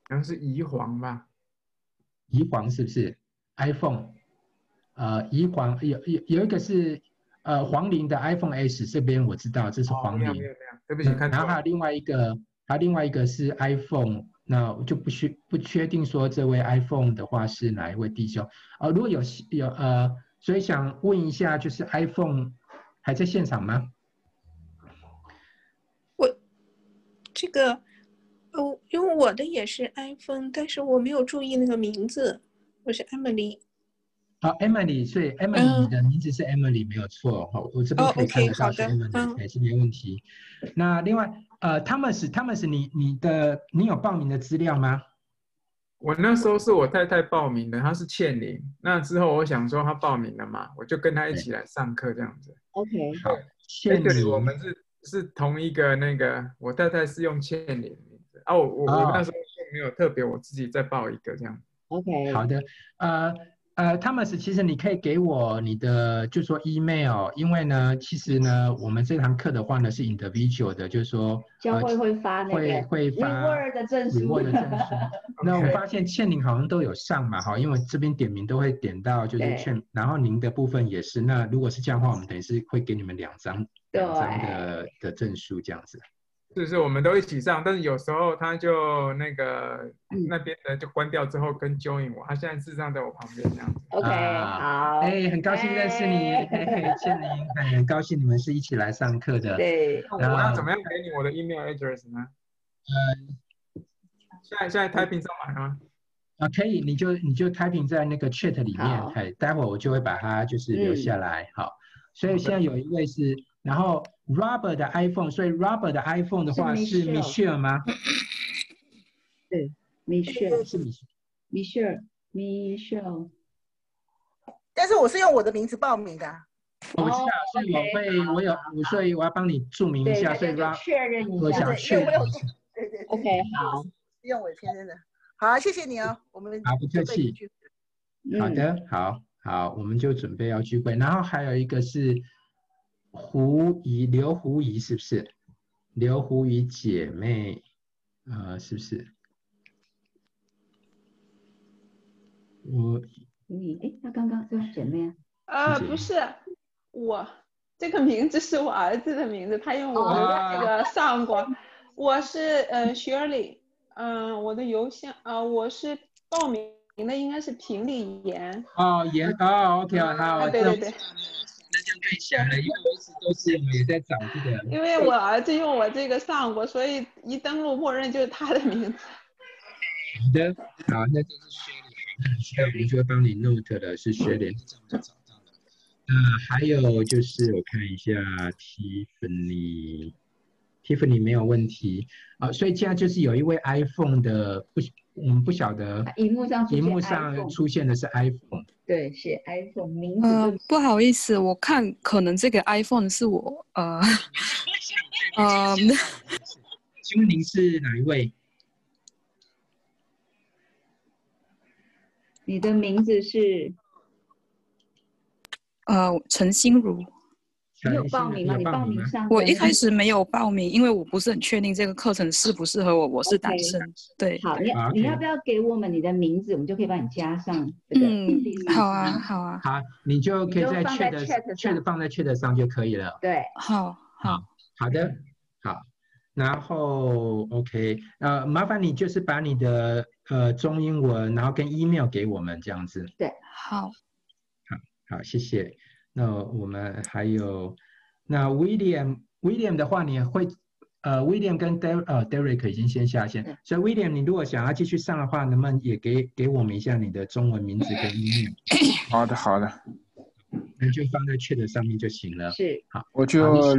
好像是宜黄吧？ 宜黄是不是 ？iPhone， 宜黄有一个是黄龄的 iPhone S， 这边我知道这是黄龄。 没有，对不起，看错了。 然后还有另外一个是 iPhone， 那我就不确定说这位 iPhone 的话是哪一位弟兄。如果有所以想问一下，就是 iPhone 还在现场吗？ 这个因为我的也是 iPhone， 但是我没有注意那个名字，我是 Emily。 Emily， 所以 Emily， 你的名字是 Emily 没有错，我这边可以看得到是 Emily， 也是没问题。那另外Thomas， 你有报名的资料吗？ 我那时候是我太太报名的，她是倩玲。那之后我想说她报名了嘛，我就跟她一起来上课这样子。 OK， 好，倩玲， 我们是同一个那个，我太太是用倩玲的名字我那时候没有特别，我自己再报一个这样。 OK， 好的，Thomas， 其实你可以给我你的，就说 email， 因为呢，其实呢，我们这堂课的话呢是 individual 的，就是说教会会发那个会发 reward 的证书。 那我发现倩玲好像都有上嘛，因为这边点名都会点到就是倩，然后您的部分也是。那如果是这样的话，我们等于是会给你们两张的证书这样子。 是，我们都一起上，但是有时候他就那边的就关掉之后跟 join 我，他现在事实上在我旁边这样子。 OK， 好， 很高兴认识你，倩玲，很高兴你们是一起来上课的。 对， 我要怎么样给你我的 email address 呢？现在 typing 上来吗？ 可以，你就 typing 在那个 chat 里面，待会儿我就会把它就是留下来。好，所以现在有一位是，然后 Robert 的 iPhone， 所以 Robert 的 iPhone 的话是 Michelle 吗？ 对 ，Michelle 是 Michelle。 但是我是用我的名字报名的。 我知道，所以我要帮你注明一下，所以 Robert 确认一下， 我想确认。 对 ，OK， 好， 用我天生的。好，谢谢你哦，我们好，不客气。好的，好，我们就准备要聚会，然后还有一个是刘胡怡，是不是？刘胡怡姐妹，是不是？ 她刚刚是姐妹啊？ 不是，我这个名字是我儿子的名字，他用我的那个上过。我是Shirley，我的邮箱我是报名的应该是平里妍。 OK， 好， 对。 那就太巧了，因为我一直都是我也在找这个。 因为我儿子用我这个上过，所以一登录默认就是他的名字。 好的，好，那就是 Shirley， 我们就会帮你 note 的是 Shirley， 这样就找到了。还有就是我看一下 Tiffany 没有问题所以现在就是有一位 iPhone 的我们不晓得荧幕上出现的是 iPhone， 对，写 iPhone 名字。 不好意思，我看可能这个 iPhone 是我请问您是哪一位？ 你的名字是陈心如。 你有报名吗？你报名上？ 我一开始没有报名，因为我不是很确定这个课程适不适合我，我是单身。对。 好，你要不要给我们你的名字，我们就可以帮你加上。 好啊。 好，你就可以在 chat 放在 chat 上就可以了。 对， 好的，好。然后 OK， 麻烦你就是把你的中英文，然后跟 email 给我们这样子。 对， 好， 谢谢。那我们还有那 William 的话，你会William 跟 Derek 已经先下线，所以 William 你如果想要继续上的话，能不能也给我们一下你的中文名字跟 email？ 好的， 那就放在 chat 上面就行了。 是， 好， 我就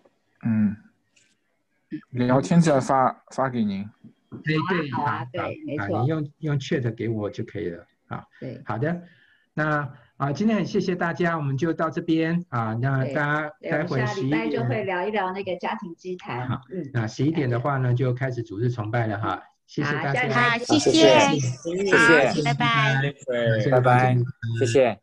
聊天再发给您。 对， 没错， 你用 chat 给我就可以了。 对， 好的，那今天很谢谢大家，我们就到这边那大家待会下礼拜就会聊一聊那个家庭祭坛。 好，那11点的话呢，就开始主日崇拜了哈。谢谢大家， 好，谢谢，拜拜， 拜拜，谢谢。